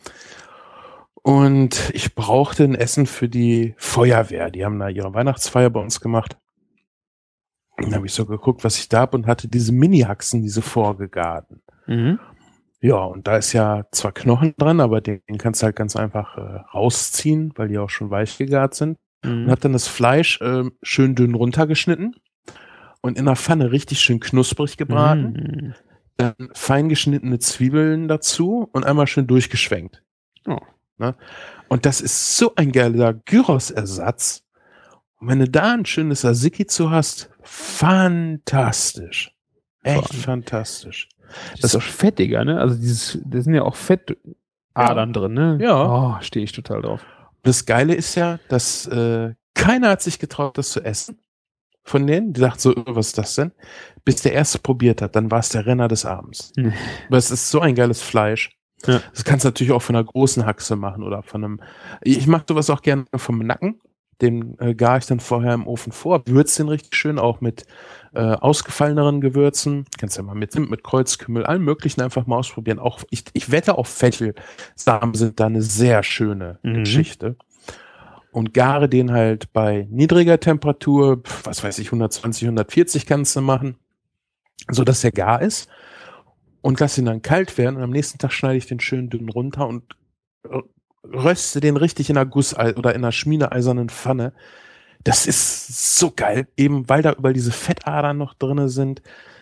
Und ich brauchte ein Essen für die Feuerwehr. Die haben da ihre Weihnachtsfeier bei uns gemacht. Und dann habe ich so geguckt, was ich da habe und hatte diese Mini-Haxen, diese vorgegarten. Ja, und da ist ja zwar Knochen dran, aber den kannst du halt ganz einfach rausziehen, weil die auch schon weich gegart sind. Und habe dann das Fleisch schön dünn runtergeschnitten und in der Pfanne richtig schön knusprig gebraten. Dann fein geschnittene Zwiebeln dazu und einmal schön durchgeschwenkt. Oh. Ne? Und das ist so ein geiler Gyros-Ersatz. Und wenn du da ein schönes Tzatziki zu hast, fantastisch. Echt fantastisch. Das ist auch fettiger, ne? Also da sind ja auch Fettadern drin, ne? Ja. Oh, stehe ich total drauf. Das Geile ist ja, dass keiner hat sich getraut, das zu essen. Von denen, die dachten so, was ist das denn? Bis der erste probiert hat, dann war es der Renner des Abends. Aber es ist so ein geiles Fleisch. Ja. Das kannst du natürlich auch von einer großen Haxe machen oder von einem. Ich mache sowas auch gerne vom Nacken. Den gar ich dann vorher im Ofen vor. Würze den richtig schön auch mit ausgefalleneren Gewürzen. Kannst ja mal mit Kreuzkümmel, allen möglichen einfach mal ausprobieren. Auch ich wette, auch Fenchel-Samen sind da eine sehr schöne Geschichte. Und gare den halt bei niedriger Temperatur, was weiß ich, 120, 140 kannst du machen, so dass der gar ist. Und lass ihn dann kalt werden und am nächsten Tag schneide ich den schön dünn runter und röste den richtig in einer oder in einer schmiedeeisernen Pfanne. Das ist so geil, eben weil da überall diese Fettadern noch drinne sind.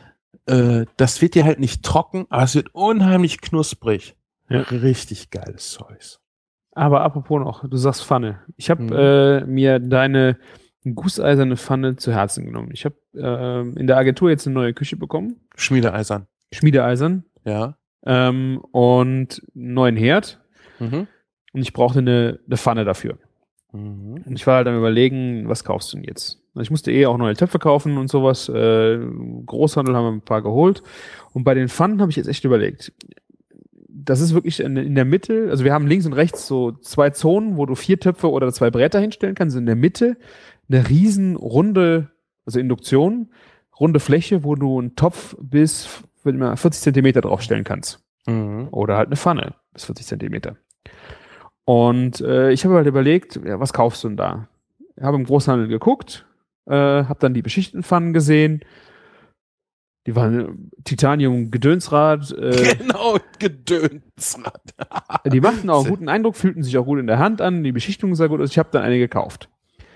Das wird dir halt nicht trocken, aber es wird unheimlich knusprig. Ja. Richtig geiles Zeugs. Aber apropos noch, du sagst Pfanne. Ich habe mir deine gusseiserne Pfanne zu Herzen genommen. Ich habe in der Agentur jetzt eine neue Küche bekommen. Schmiedeeisern. Ja. Und einen neuen Herd. Und ich brauchte eine Pfanne dafür. Und ich war halt am Überlegen, was kaufst du denn jetzt? Also ich musste auch neue Töpfe kaufen und sowas. Großhandel haben wir ein paar geholt. Und bei den Pfannen habe ich jetzt echt überlegt. Das ist wirklich in der Mitte, also wir haben links und rechts so 2 Zonen, wo du 4 Töpfe oder 2 Bretter hinstellen kannst. In der Mitte eine riesen runde, also Induktion, runde Fläche, wo du einen Topf bis 40 Zentimeter draufstellen kannst. Oder halt eine Pfanne bis 40 Zentimeter. Und ich habe halt überlegt, ja, was kaufst du denn da? Ich habe im Großhandel geguckt, habe dann die beschichteten Pfannen gesehen. Die waren Titanium-Gedönsrad. Genau, Gedönsrad. Die machten auch einen guten Eindruck, fühlten sich auch gut in der Hand an. Die Beschichtung sah gut aus. Ich habe dann eine gekauft.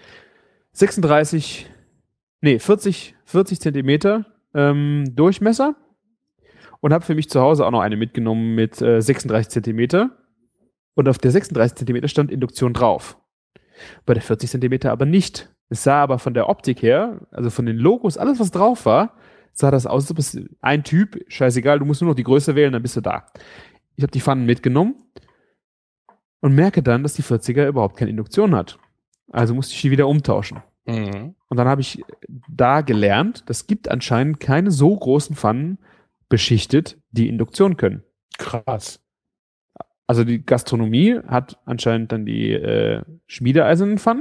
40 Zentimeter Durchmesser. Und habe für mich zu Hause auch noch eine mitgenommen mit 36 Zentimeter. Und auf der 36 Zentimeter stand Induktion drauf. Bei der 40 Zentimeter aber nicht. Es sah aber von der Optik her, also von den Logos, alles was drauf war, sah das aus, als ob es ein Typ, scheißegal, du musst nur noch die Größe wählen, dann bist du da. Ich habe die Pfannen mitgenommen und merke dann, dass die 40er überhaupt keine Induktion hat. Also musste ich die wieder umtauschen. Mhm. Und dann habe ich da gelernt, das gibt anscheinend keine so großen Pfannen beschichtet, die Induktion können. Krass. Also die Gastronomie hat anscheinend dann die schmiedeeisernen Pfannen.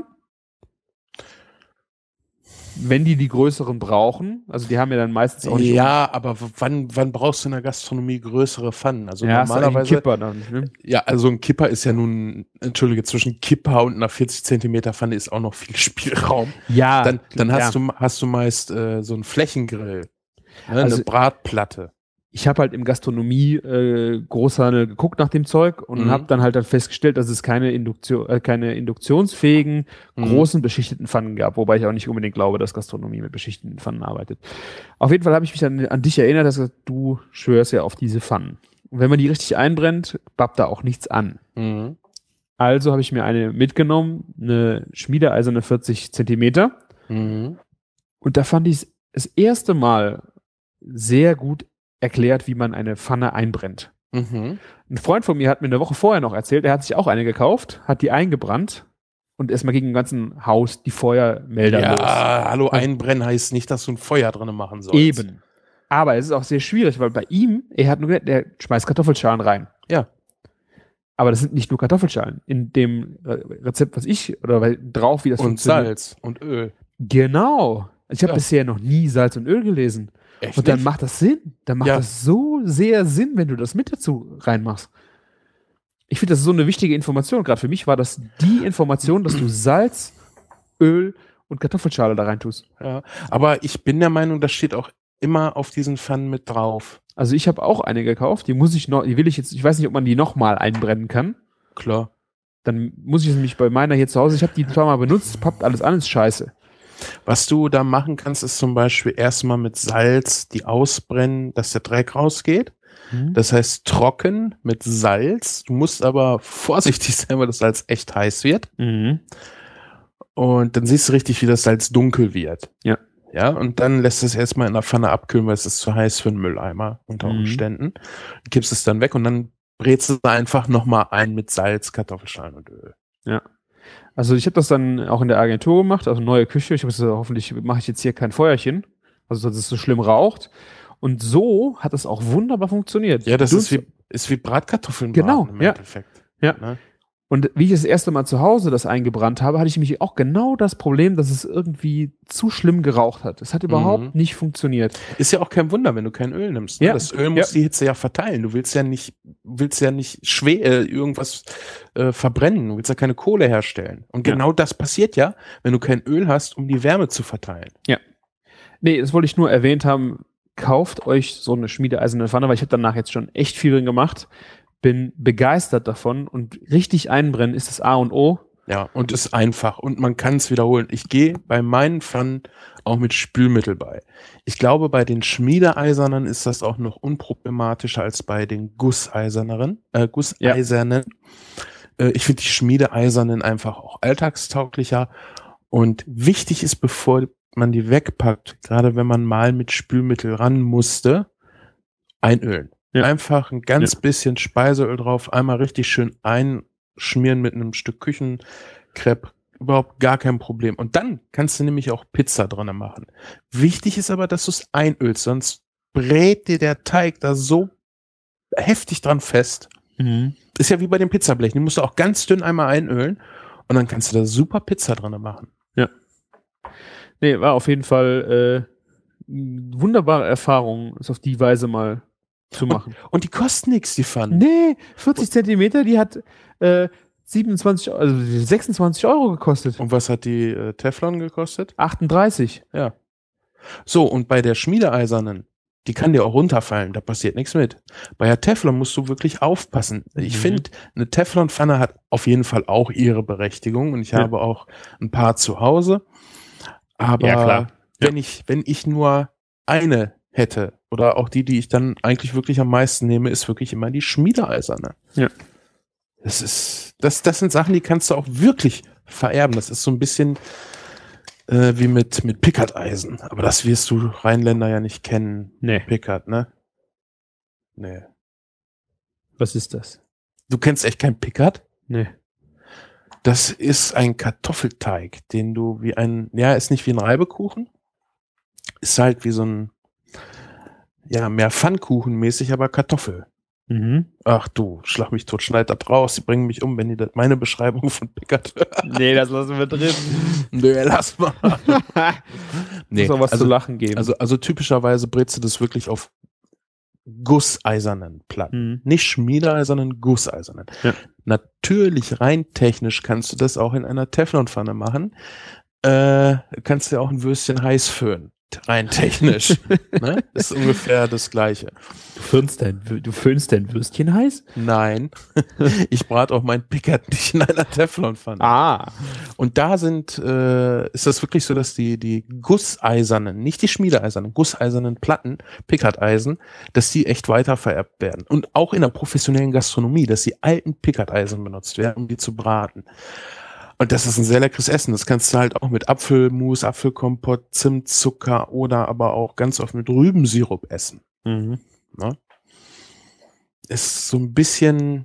Wenn die größeren brauchen, also die haben ja dann meistens auch nicht. Ja, aber wann brauchst du in der Gastronomie größere Pfannen? Also ja, normalerweise. Ist ein Kipper dann, ne? Ja, also ein Kipper ist ja nun, entschuldige, zwischen Kipper und einer 40 Zentimeter Pfanne ist auch noch viel Spielraum. Ja. Dann hast du meist so einen Flächengrill, ne, Also, eine Bratplatte. Ich habe halt im Gastronomie Großhandel geguckt nach dem Zeug und habe dann halt festgestellt, dass es keine induktionsfähigen, großen beschichteten Pfannen gab, wobei ich auch nicht unbedingt glaube, dass Gastronomie mit beschichteten Pfannen arbeitet. Auf jeden Fall habe ich mich dann an dich erinnert, dass du schwörst ja auf diese Pfannen. Und wenn man die richtig einbrennt, babbt da auch nichts an. Mhm. Also habe ich mir eine mitgenommen, eine schmiedeeiserne 40 Zentimeter. Mhm. Und da fand ich es das erste Mal sehr gut erklärt, wie man eine Pfanne einbrennt. Mhm. Ein Freund von mir hat mir eine Woche vorher noch erzählt, er hat sich auch eine gekauft, hat die eingebrannt und erstmal gegen dem ganzen Haus die Feuermelder los. Hallo, einbrennen heißt nicht, dass du ein Feuer drin machen sollst. Eben. Aber es ist auch sehr schwierig, weil bei ihm, er hat nur gesagt, der schmeißt Kartoffelschalen rein. Ja. Aber das sind nicht nur Kartoffelschalen. In dem Rezept, was ich, oder drauf, wie das Und funktioniert. Salz und Öl. Genau. Ich habe bisher noch nie Salz und Öl gelesen. Echt und dann nicht? macht das Sinn. Dann macht das so sehr Sinn, wenn du das mit dazu reinmachst. Ich finde, das ist so eine wichtige Information. Gerade für mich war das die Information, dass du Salz, Öl und Kartoffelschale da rein tust. Ja, aber ich bin der Meinung, das steht auch immer auf diesen Pfannen mit drauf. Also ich habe auch eine gekauft, die will ich jetzt, ich weiß nicht, ob man die nochmal einbrennen kann. Klar. Dann muss ich nämlich bei meiner hier zu Hause, ich habe die zweimal benutzt, pappt alles an, ist scheiße. Was du da machen kannst, ist zum Beispiel erstmal mit Salz die ausbrennen, dass der Dreck rausgeht. Das heißt trocken mit Salz. Du musst aber vorsichtig sein, weil das Salz echt heiß wird. Mhm. Und dann siehst du richtig, wie das Salz dunkel wird. Ja. Ja, und dann lässt es erstmal in der Pfanne abkühlen, weil es ist zu heiß für einen Mülleimer unter Umständen. Du kippst es dann weg und dann brätst du einfach nochmal ein mit Salz, Kartoffelschalen und Öl. Ja. Also ich habe das dann auch in der Agentur gemacht, also neue Küche. Ich habe gesagt, hoffentlich mache ich jetzt hier kein Feuerchen, also dass es so schlimm raucht. Und so hat es auch wunderbar funktioniert. Ja, das ist wie Bratkartoffeln genau, im Endeffekt. Ja. Ne? Und wie ich das erste Mal zu Hause das eingebrannt habe, hatte ich mich auch genau das Problem, dass es irgendwie zu schlimm geraucht hat. Es hat überhaupt nicht funktioniert. Ist ja auch kein Wunder, wenn du kein Öl nimmst. Ne? Ja. Das Öl muss die Hitze ja verteilen. Du willst ja nicht schwer irgendwas verbrennen. Du willst ja keine Kohle herstellen. Und genau das passiert ja, wenn du kein Öl hast, um die Wärme zu verteilen. Ja. Nee, das wollte ich nur erwähnt haben. Kauft euch so eine schmiedeeiserne Pfanne, weil ich habe danach jetzt schon echt viel drin gemacht. Bin begeistert davon und richtig einbrennen ist das A und O. Ja, und ist einfach und man kann es wiederholen. Ich gehe bei meinen Pfannen auch mit Spülmittel bei. Ich glaube, bei den Schmiedeeisernen ist das auch noch unproblematischer als bei den Gusseisernen. Ich finde die Schmiedeeisernen einfach auch alltagstauglicher und wichtig ist, bevor man die wegpackt, gerade wenn man mal mit Spülmittel ran musste, einölen. Ja. Einfach ein ganz bisschen Speiseöl drauf, einmal richtig schön einschmieren mit einem Stück Küchenkrepp, überhaupt gar kein Problem. Und dann kannst du nämlich auch Pizza drin machen. Wichtig ist aber, dass du es einölst, sonst brät dir der Teig da so heftig dran fest. Ist ja wie bei dem Pizzablech, die musst du auch ganz dünn einmal einölen und dann kannst du da super Pizza drin machen. Ja. Nee, war auf jeden Fall wunderbare Erfahrung, es auf die Weise mal zu machen. Und die kosten nichts, die Pfannen. Nee, 40 Zentimeter, die hat also 26 Euro gekostet. Und was hat die Teflon gekostet? 38. Ja. So, und bei der Schmiedeeisernen, die kann dir auch runterfallen, da passiert nichts mit. Bei der Teflon musst du wirklich aufpassen. Ich finde, eine Teflonpfanne hat auf jeden Fall auch ihre Berechtigung und ich habe auch ein paar zu Hause. Aber Ja, klar. wenn ich nur eine hätte oder auch die ich dann eigentlich wirklich am meisten nehme, ist wirklich immer die Schmiedeeiserne. Ja. Das sind Sachen, die kannst du auch wirklich vererben. Das ist so ein bisschen wie mit Pickardeisen. Aber das wirst du Rheinländer ja nicht kennen. Nee. Pickard, ne? Nee. Was ist das? Du kennst echt kein Pickard? Nee. Das ist ein Kartoffelteig, den du ist nicht wie ein Reibekuchen. Ist halt wie so ein, mehr Pfannkuchenmäßig, aber Kartoffel. Mhm. Ach du, schlag mich tot, schneid das raus, sie bringen mich um, wenn die meine Beschreibung von Pickard hören. Nee, das lassen wir drin. Nö, lass mal. Muss auch was zu lachen geben. Also typischerweise brätst du das wirklich auf gusseisernen Platten. Mhm. Nicht schmiedeeisernen, gusseisernen. Ja. Natürlich, rein technisch kannst du das auch in einer Teflonpfanne machen. Kannst du ja auch ein Würstchen heiß föhnen. Rein technisch. Ne? Ist ungefähr das Gleiche. Du föhnst dein Würstchen heiß? Nein. Ich brate auch mein Pickard nicht in einer Teflonpfanne. Ah. Und da ist das wirklich so, dass die gusseisernen, nicht die schmiedeeisernen, gusseisernen Platten, Pickardeisen, dass die echt weiter vererbt werden. Und auch in der professionellen Gastronomie, dass die alten Pickardeisen benutzt werden, um die zu braten. Und das ist ein sehr leckeres Essen. Das kannst du halt auch mit Apfelmus, Apfelkompott, Zimt, Zucker oder aber auch ganz oft mit Rübensirup essen. Mhm. Ne? Ist so ein bisschen,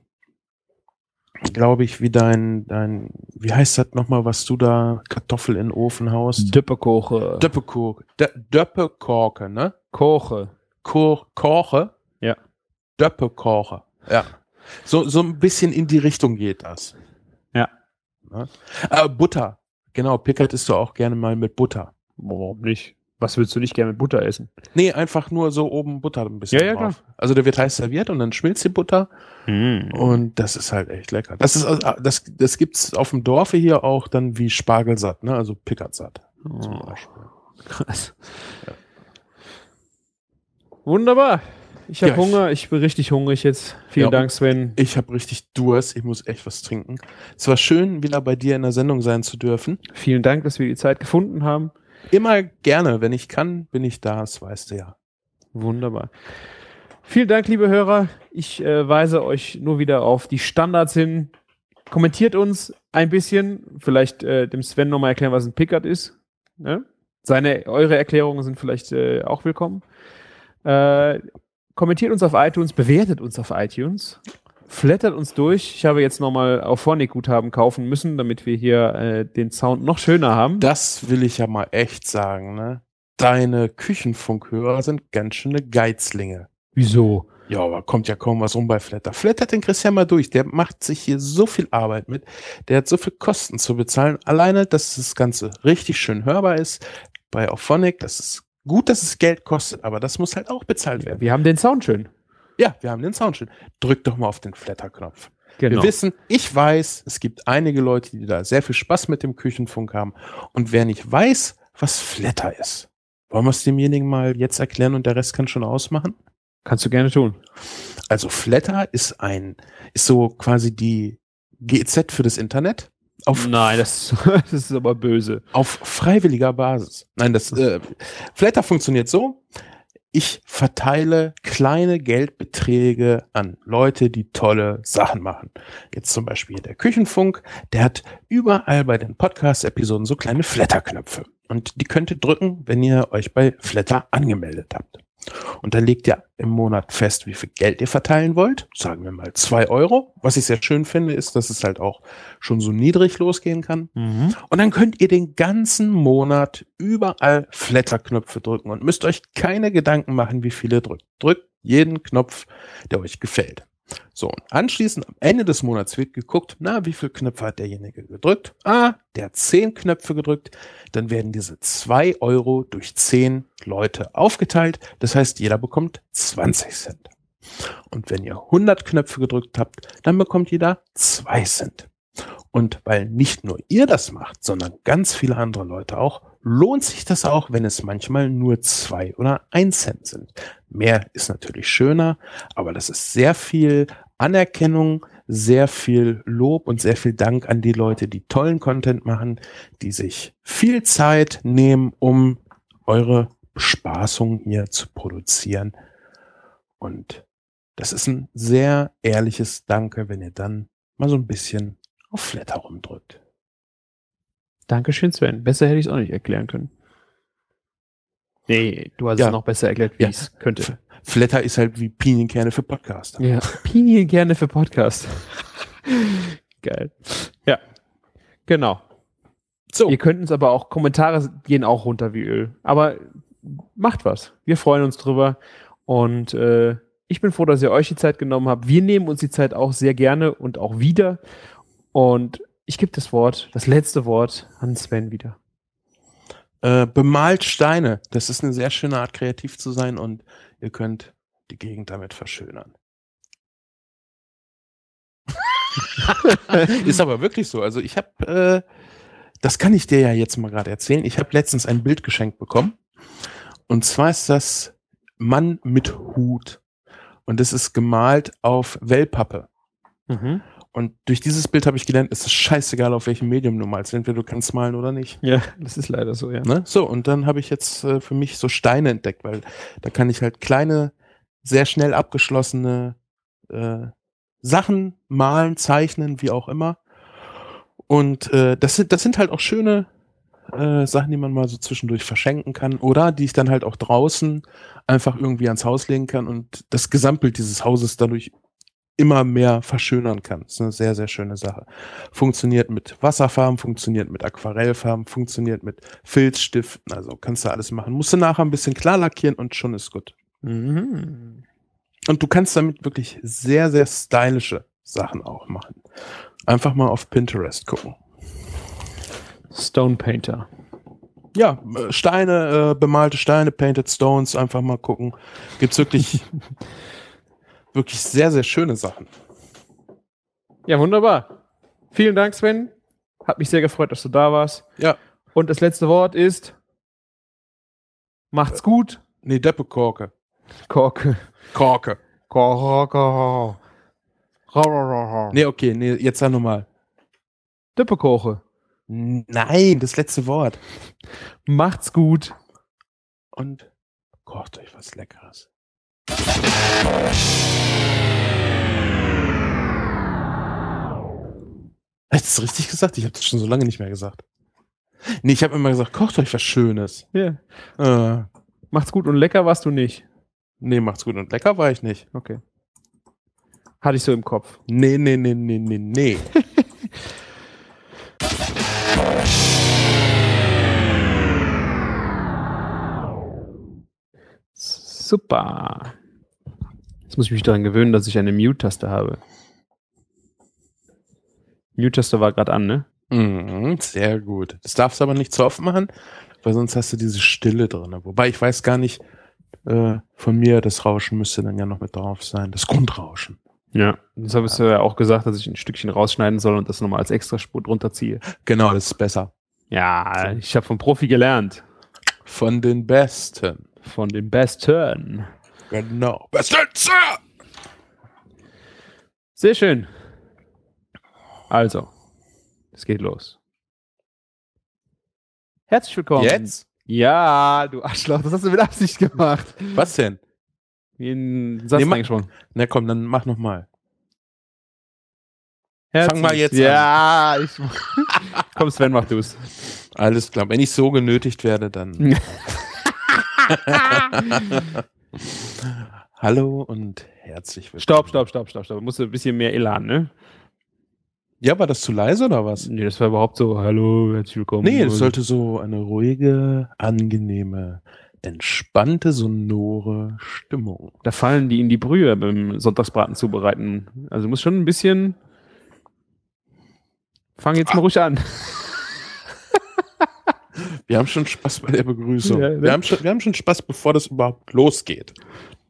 glaube ich, wie wie heißt das nochmal, was du da Kartoffel in den Ofen haust? Döppekoche. Döppekorke, ne? Koche. Koche? Ja. Döppekoche. Ja. So ein bisschen in die Richtung geht das. Ja. Ne? Butter. Genau, Pickard isst du auch gerne mal mit Butter. Warum nicht? Was willst du nicht gerne mit Butter essen? Nee, einfach nur so oben Butter ein bisschen Ja, drauf. klar. Also der wird heiß serviert und dann schmilzt die Butter und das ist halt echt lecker. Das gibt's auf dem Dorfe hier auch dann wie Spargelsatt, ne? Also Pickardsatt zum Beispiel. Krass. Ja. Wunderbar. Ich habe Hunger, ich bin richtig hungrig jetzt. Vielen Dank, Sven. Ich habe richtig Durst, ich muss echt was trinken. Es war schön, wieder bei dir in der Sendung sein zu dürfen. Vielen Dank, dass wir die Zeit gefunden haben. Immer gerne, wenn ich kann, bin ich da, das weißt du ja. Wunderbar. Vielen Dank, liebe Hörer. Ich weise euch nur wieder auf die Standards hin. Kommentiert uns ein bisschen, vielleicht dem Sven nochmal erklären, was ein Pickard ist. Ne? Eure Erklärungen sind vielleicht auch willkommen. Kommentiert uns auf iTunes, bewertet uns auf iTunes, flattert uns durch. Ich habe jetzt nochmal auf Phonic-Guthaben kaufen müssen, damit wir hier den Sound noch schöner haben. Das will ich ja mal echt sagen, ne? Deine Küchenfunkhörer sind ganz schöne Geizlinge. Wieso? Ja, aber kommt ja kaum was rum bei Flatter. Flattert den Christian mal durch. Der macht sich hier so viel Arbeit mit. Der hat so viel Kosten zu bezahlen. Alleine, dass das Ganze richtig schön hörbar ist bei Auphonic. Das ist gut, dass es Geld kostet, aber das muss halt auch bezahlt werden. Wir haben den Sound schön. Ja, wir haben den Sound schön. Drück doch mal auf den Flatter-Knopf. Genau. Wir wissen, ich weiß, es gibt einige Leute, die da sehr viel Spaß mit dem Küchenfunk haben. Und wer nicht weiß, was Flatter ist, wollen wir es demjenigen mal jetzt erklären und der Rest kann schon ausmachen? Kannst du gerne tun. Also Flatter ist so quasi die GEZ für das Internet. Nein, das ist aber böse. Auf freiwilliger Basis. Nein, Flatter funktioniert so. Ich verteile kleine Geldbeträge an Leute, die tolle Sachen machen. Jetzt zum Beispiel der Küchenfunk, der hat überall bei den Podcast-Episoden so kleine Flatter-Knöpfe. Und die könnt ihr drücken, wenn ihr euch bei Flatter angemeldet habt. Und dann legt ihr im Monat fest, wie viel Geld ihr verteilen wollt. Sagen wir mal 2 Euro. Was ich sehr schön finde, ist, dass es halt auch schon so niedrig losgehen kann. Mhm. Und dann könnt ihr den ganzen Monat überall Flatter-Knöpfe drücken und müsst euch keine Gedanken machen, wie viel ihr drückt. Drückt jeden Knopf, der euch gefällt. So, und anschließend am Ende des Monats wird geguckt, wie viel Knöpfe hat derjenige gedrückt? Der hat 10 Knöpfe gedrückt. Dann werden diese 2 Euro durch 10 Leute aufgeteilt. Das heißt, jeder bekommt 20 Cent. Und wenn ihr 100 Knöpfe gedrückt habt, dann bekommt jeder 2 Cent. Und weil nicht nur ihr das macht, sondern ganz viele andere Leute auch, lohnt sich das auch, wenn es manchmal nur 2 oder 1 Cent sind. Mehr ist natürlich schöner, aber das ist sehr viel Anerkennung, sehr viel Lob und sehr viel Dank an die Leute, die tollen Content machen, die sich viel Zeit nehmen, um eure Bespaßung hier zu produzieren. Und das ist ein sehr ehrliches Danke, wenn ihr dann mal so ein bisschen auf Flatter rumdrückt. Dankeschön, Sven. Besser hätte ich es auch nicht erklären können. Nee, du hast Ja. es noch besser erklärt, wie Ja. ich es könnte. Flatter ist halt wie Pinienkerne für Podcaster. Ja, Pinienkerne für Podcast. Geil. Ja, genau. So, Ihr könnt uns aber auch, Kommentare gehen auch runter wie Öl. Aber macht was. Wir freuen uns drüber. Und ich bin froh, dass ihr euch die Zeit genommen habt. Wir nehmen uns die Zeit auch sehr gerne und auch wieder. Und ich gebe das letzte Wort an Sven wieder. bemalt Steine. Das ist eine sehr schöne Art, kreativ zu sein und ihr könnt die Gegend damit verschönern. Ist aber wirklich so. Also ich habe, das kann ich dir ja jetzt mal gerade erzählen. Ich habe letztens ein Bild geschenkt bekommen. Und zwar ist das Mann mit Hut. Und es ist gemalt auf Wellpappe. Mhm. Und durch dieses Bild habe ich gelernt, es ist scheißegal, auf welchem Medium du malst. Entweder du kannst malen oder nicht. Ja, das ist leider so, ja. Ne? So, und dann habe ich jetzt für mich so Steine entdeckt, weil da kann ich halt kleine, sehr schnell abgeschlossene Sachen malen, zeichnen, wie auch immer. Und das sind halt auch schöne Sachen, die man mal so zwischendurch verschenken kann oder die ich dann halt auch draußen einfach irgendwie ans Haus legen kann und das Gesamtbild dieses Hauses dadurch immer mehr verschönern kann. Das ist eine sehr, sehr schöne Sache. Funktioniert mit Wasserfarben, funktioniert mit Aquarellfarben, funktioniert mit Filzstiften, also kannst du alles machen. Musst du nachher ein bisschen klar lackieren und schon ist gut. Mhm. Und du kannst damit wirklich sehr, sehr stylische Sachen auch machen. Einfach mal auf Pinterest gucken. Stone Painter. Ja, Steine, bemalte Steine, Painted Stones, einfach mal gucken. Gibt's wirklich, wirklich sehr, sehr schöne Sachen. Ja, wunderbar. Vielen Dank, Sven. Hat mich sehr gefreut, dass du da warst. Ja. Und das letzte Wort ist: Macht's gut. Nee, Deppekorke. Korke. Korke. Korke. Nee, okay, nee, jetzt sag nochmal. Dippekoche. Nein, das letzte Wort. Macht's gut. Und kocht euch was Leckeres. Hast du es richtig gesagt? Ich habe das schon so lange nicht mehr gesagt. Nee, ich habe immer gesagt, kocht euch was Schönes. Ja. Äh, Macht's gut und lecker warst du nicht. nee, macht's gut und lecker war ich nicht. Okay. Hatte ich so im Kopf. Nee. Super. Jetzt muss ich mich daran gewöhnen, dass ich eine Mute-Taste habe. Mute-Taste war gerade an, ne? Mhm, sehr gut. Das darfst du aber nicht zu oft machen, weil sonst hast du diese Stille drin. Wobei ich weiß gar nicht, von mir, das Rauschen müsste dann ja noch mit drauf sein. Das Grundrauschen. Ja. Das habe ich ja auch gesagt, dass ich ein Stückchen rausschneiden soll und das nochmal als Extraspur drunter ziehe. Genau, das ist besser. Ja, ich habe vom Profi gelernt. Von den Besten. Von den Besten. Genau. Besten, Sir! Sehr schön. Also, es geht los. Herzlich willkommen. Jetzt? Ja, du Arschloch, das hast du mit Absicht gemacht. Was denn? Wie ein Satz Nee, eigentlich schon. Na komm, dann mach nochmal. Herzlich. Fang mal jetzt ja, ich. Komm, Sven, mach du's. Alles klar. Wenn ich so genötigt werde, dann. Hallo und herzlich willkommen. Stopp. Musst du ein bisschen mehr Elan, ne? Ja, war das zu leise oder was? Nee, das war überhaupt so, hallo, herzlich willkommen. Nee, das sollte so eine ruhige, angenehme, entspannte, sonore Stimmung. Da fallen die in die Brühe beim Sonntagsbraten zubereiten. Also du musst schon ein bisschen. Fang jetzt mal ruhig an. Wir haben schon Spaß bei der Begrüßung. Ja, ne? Wir haben schon Spaß, bevor das überhaupt losgeht.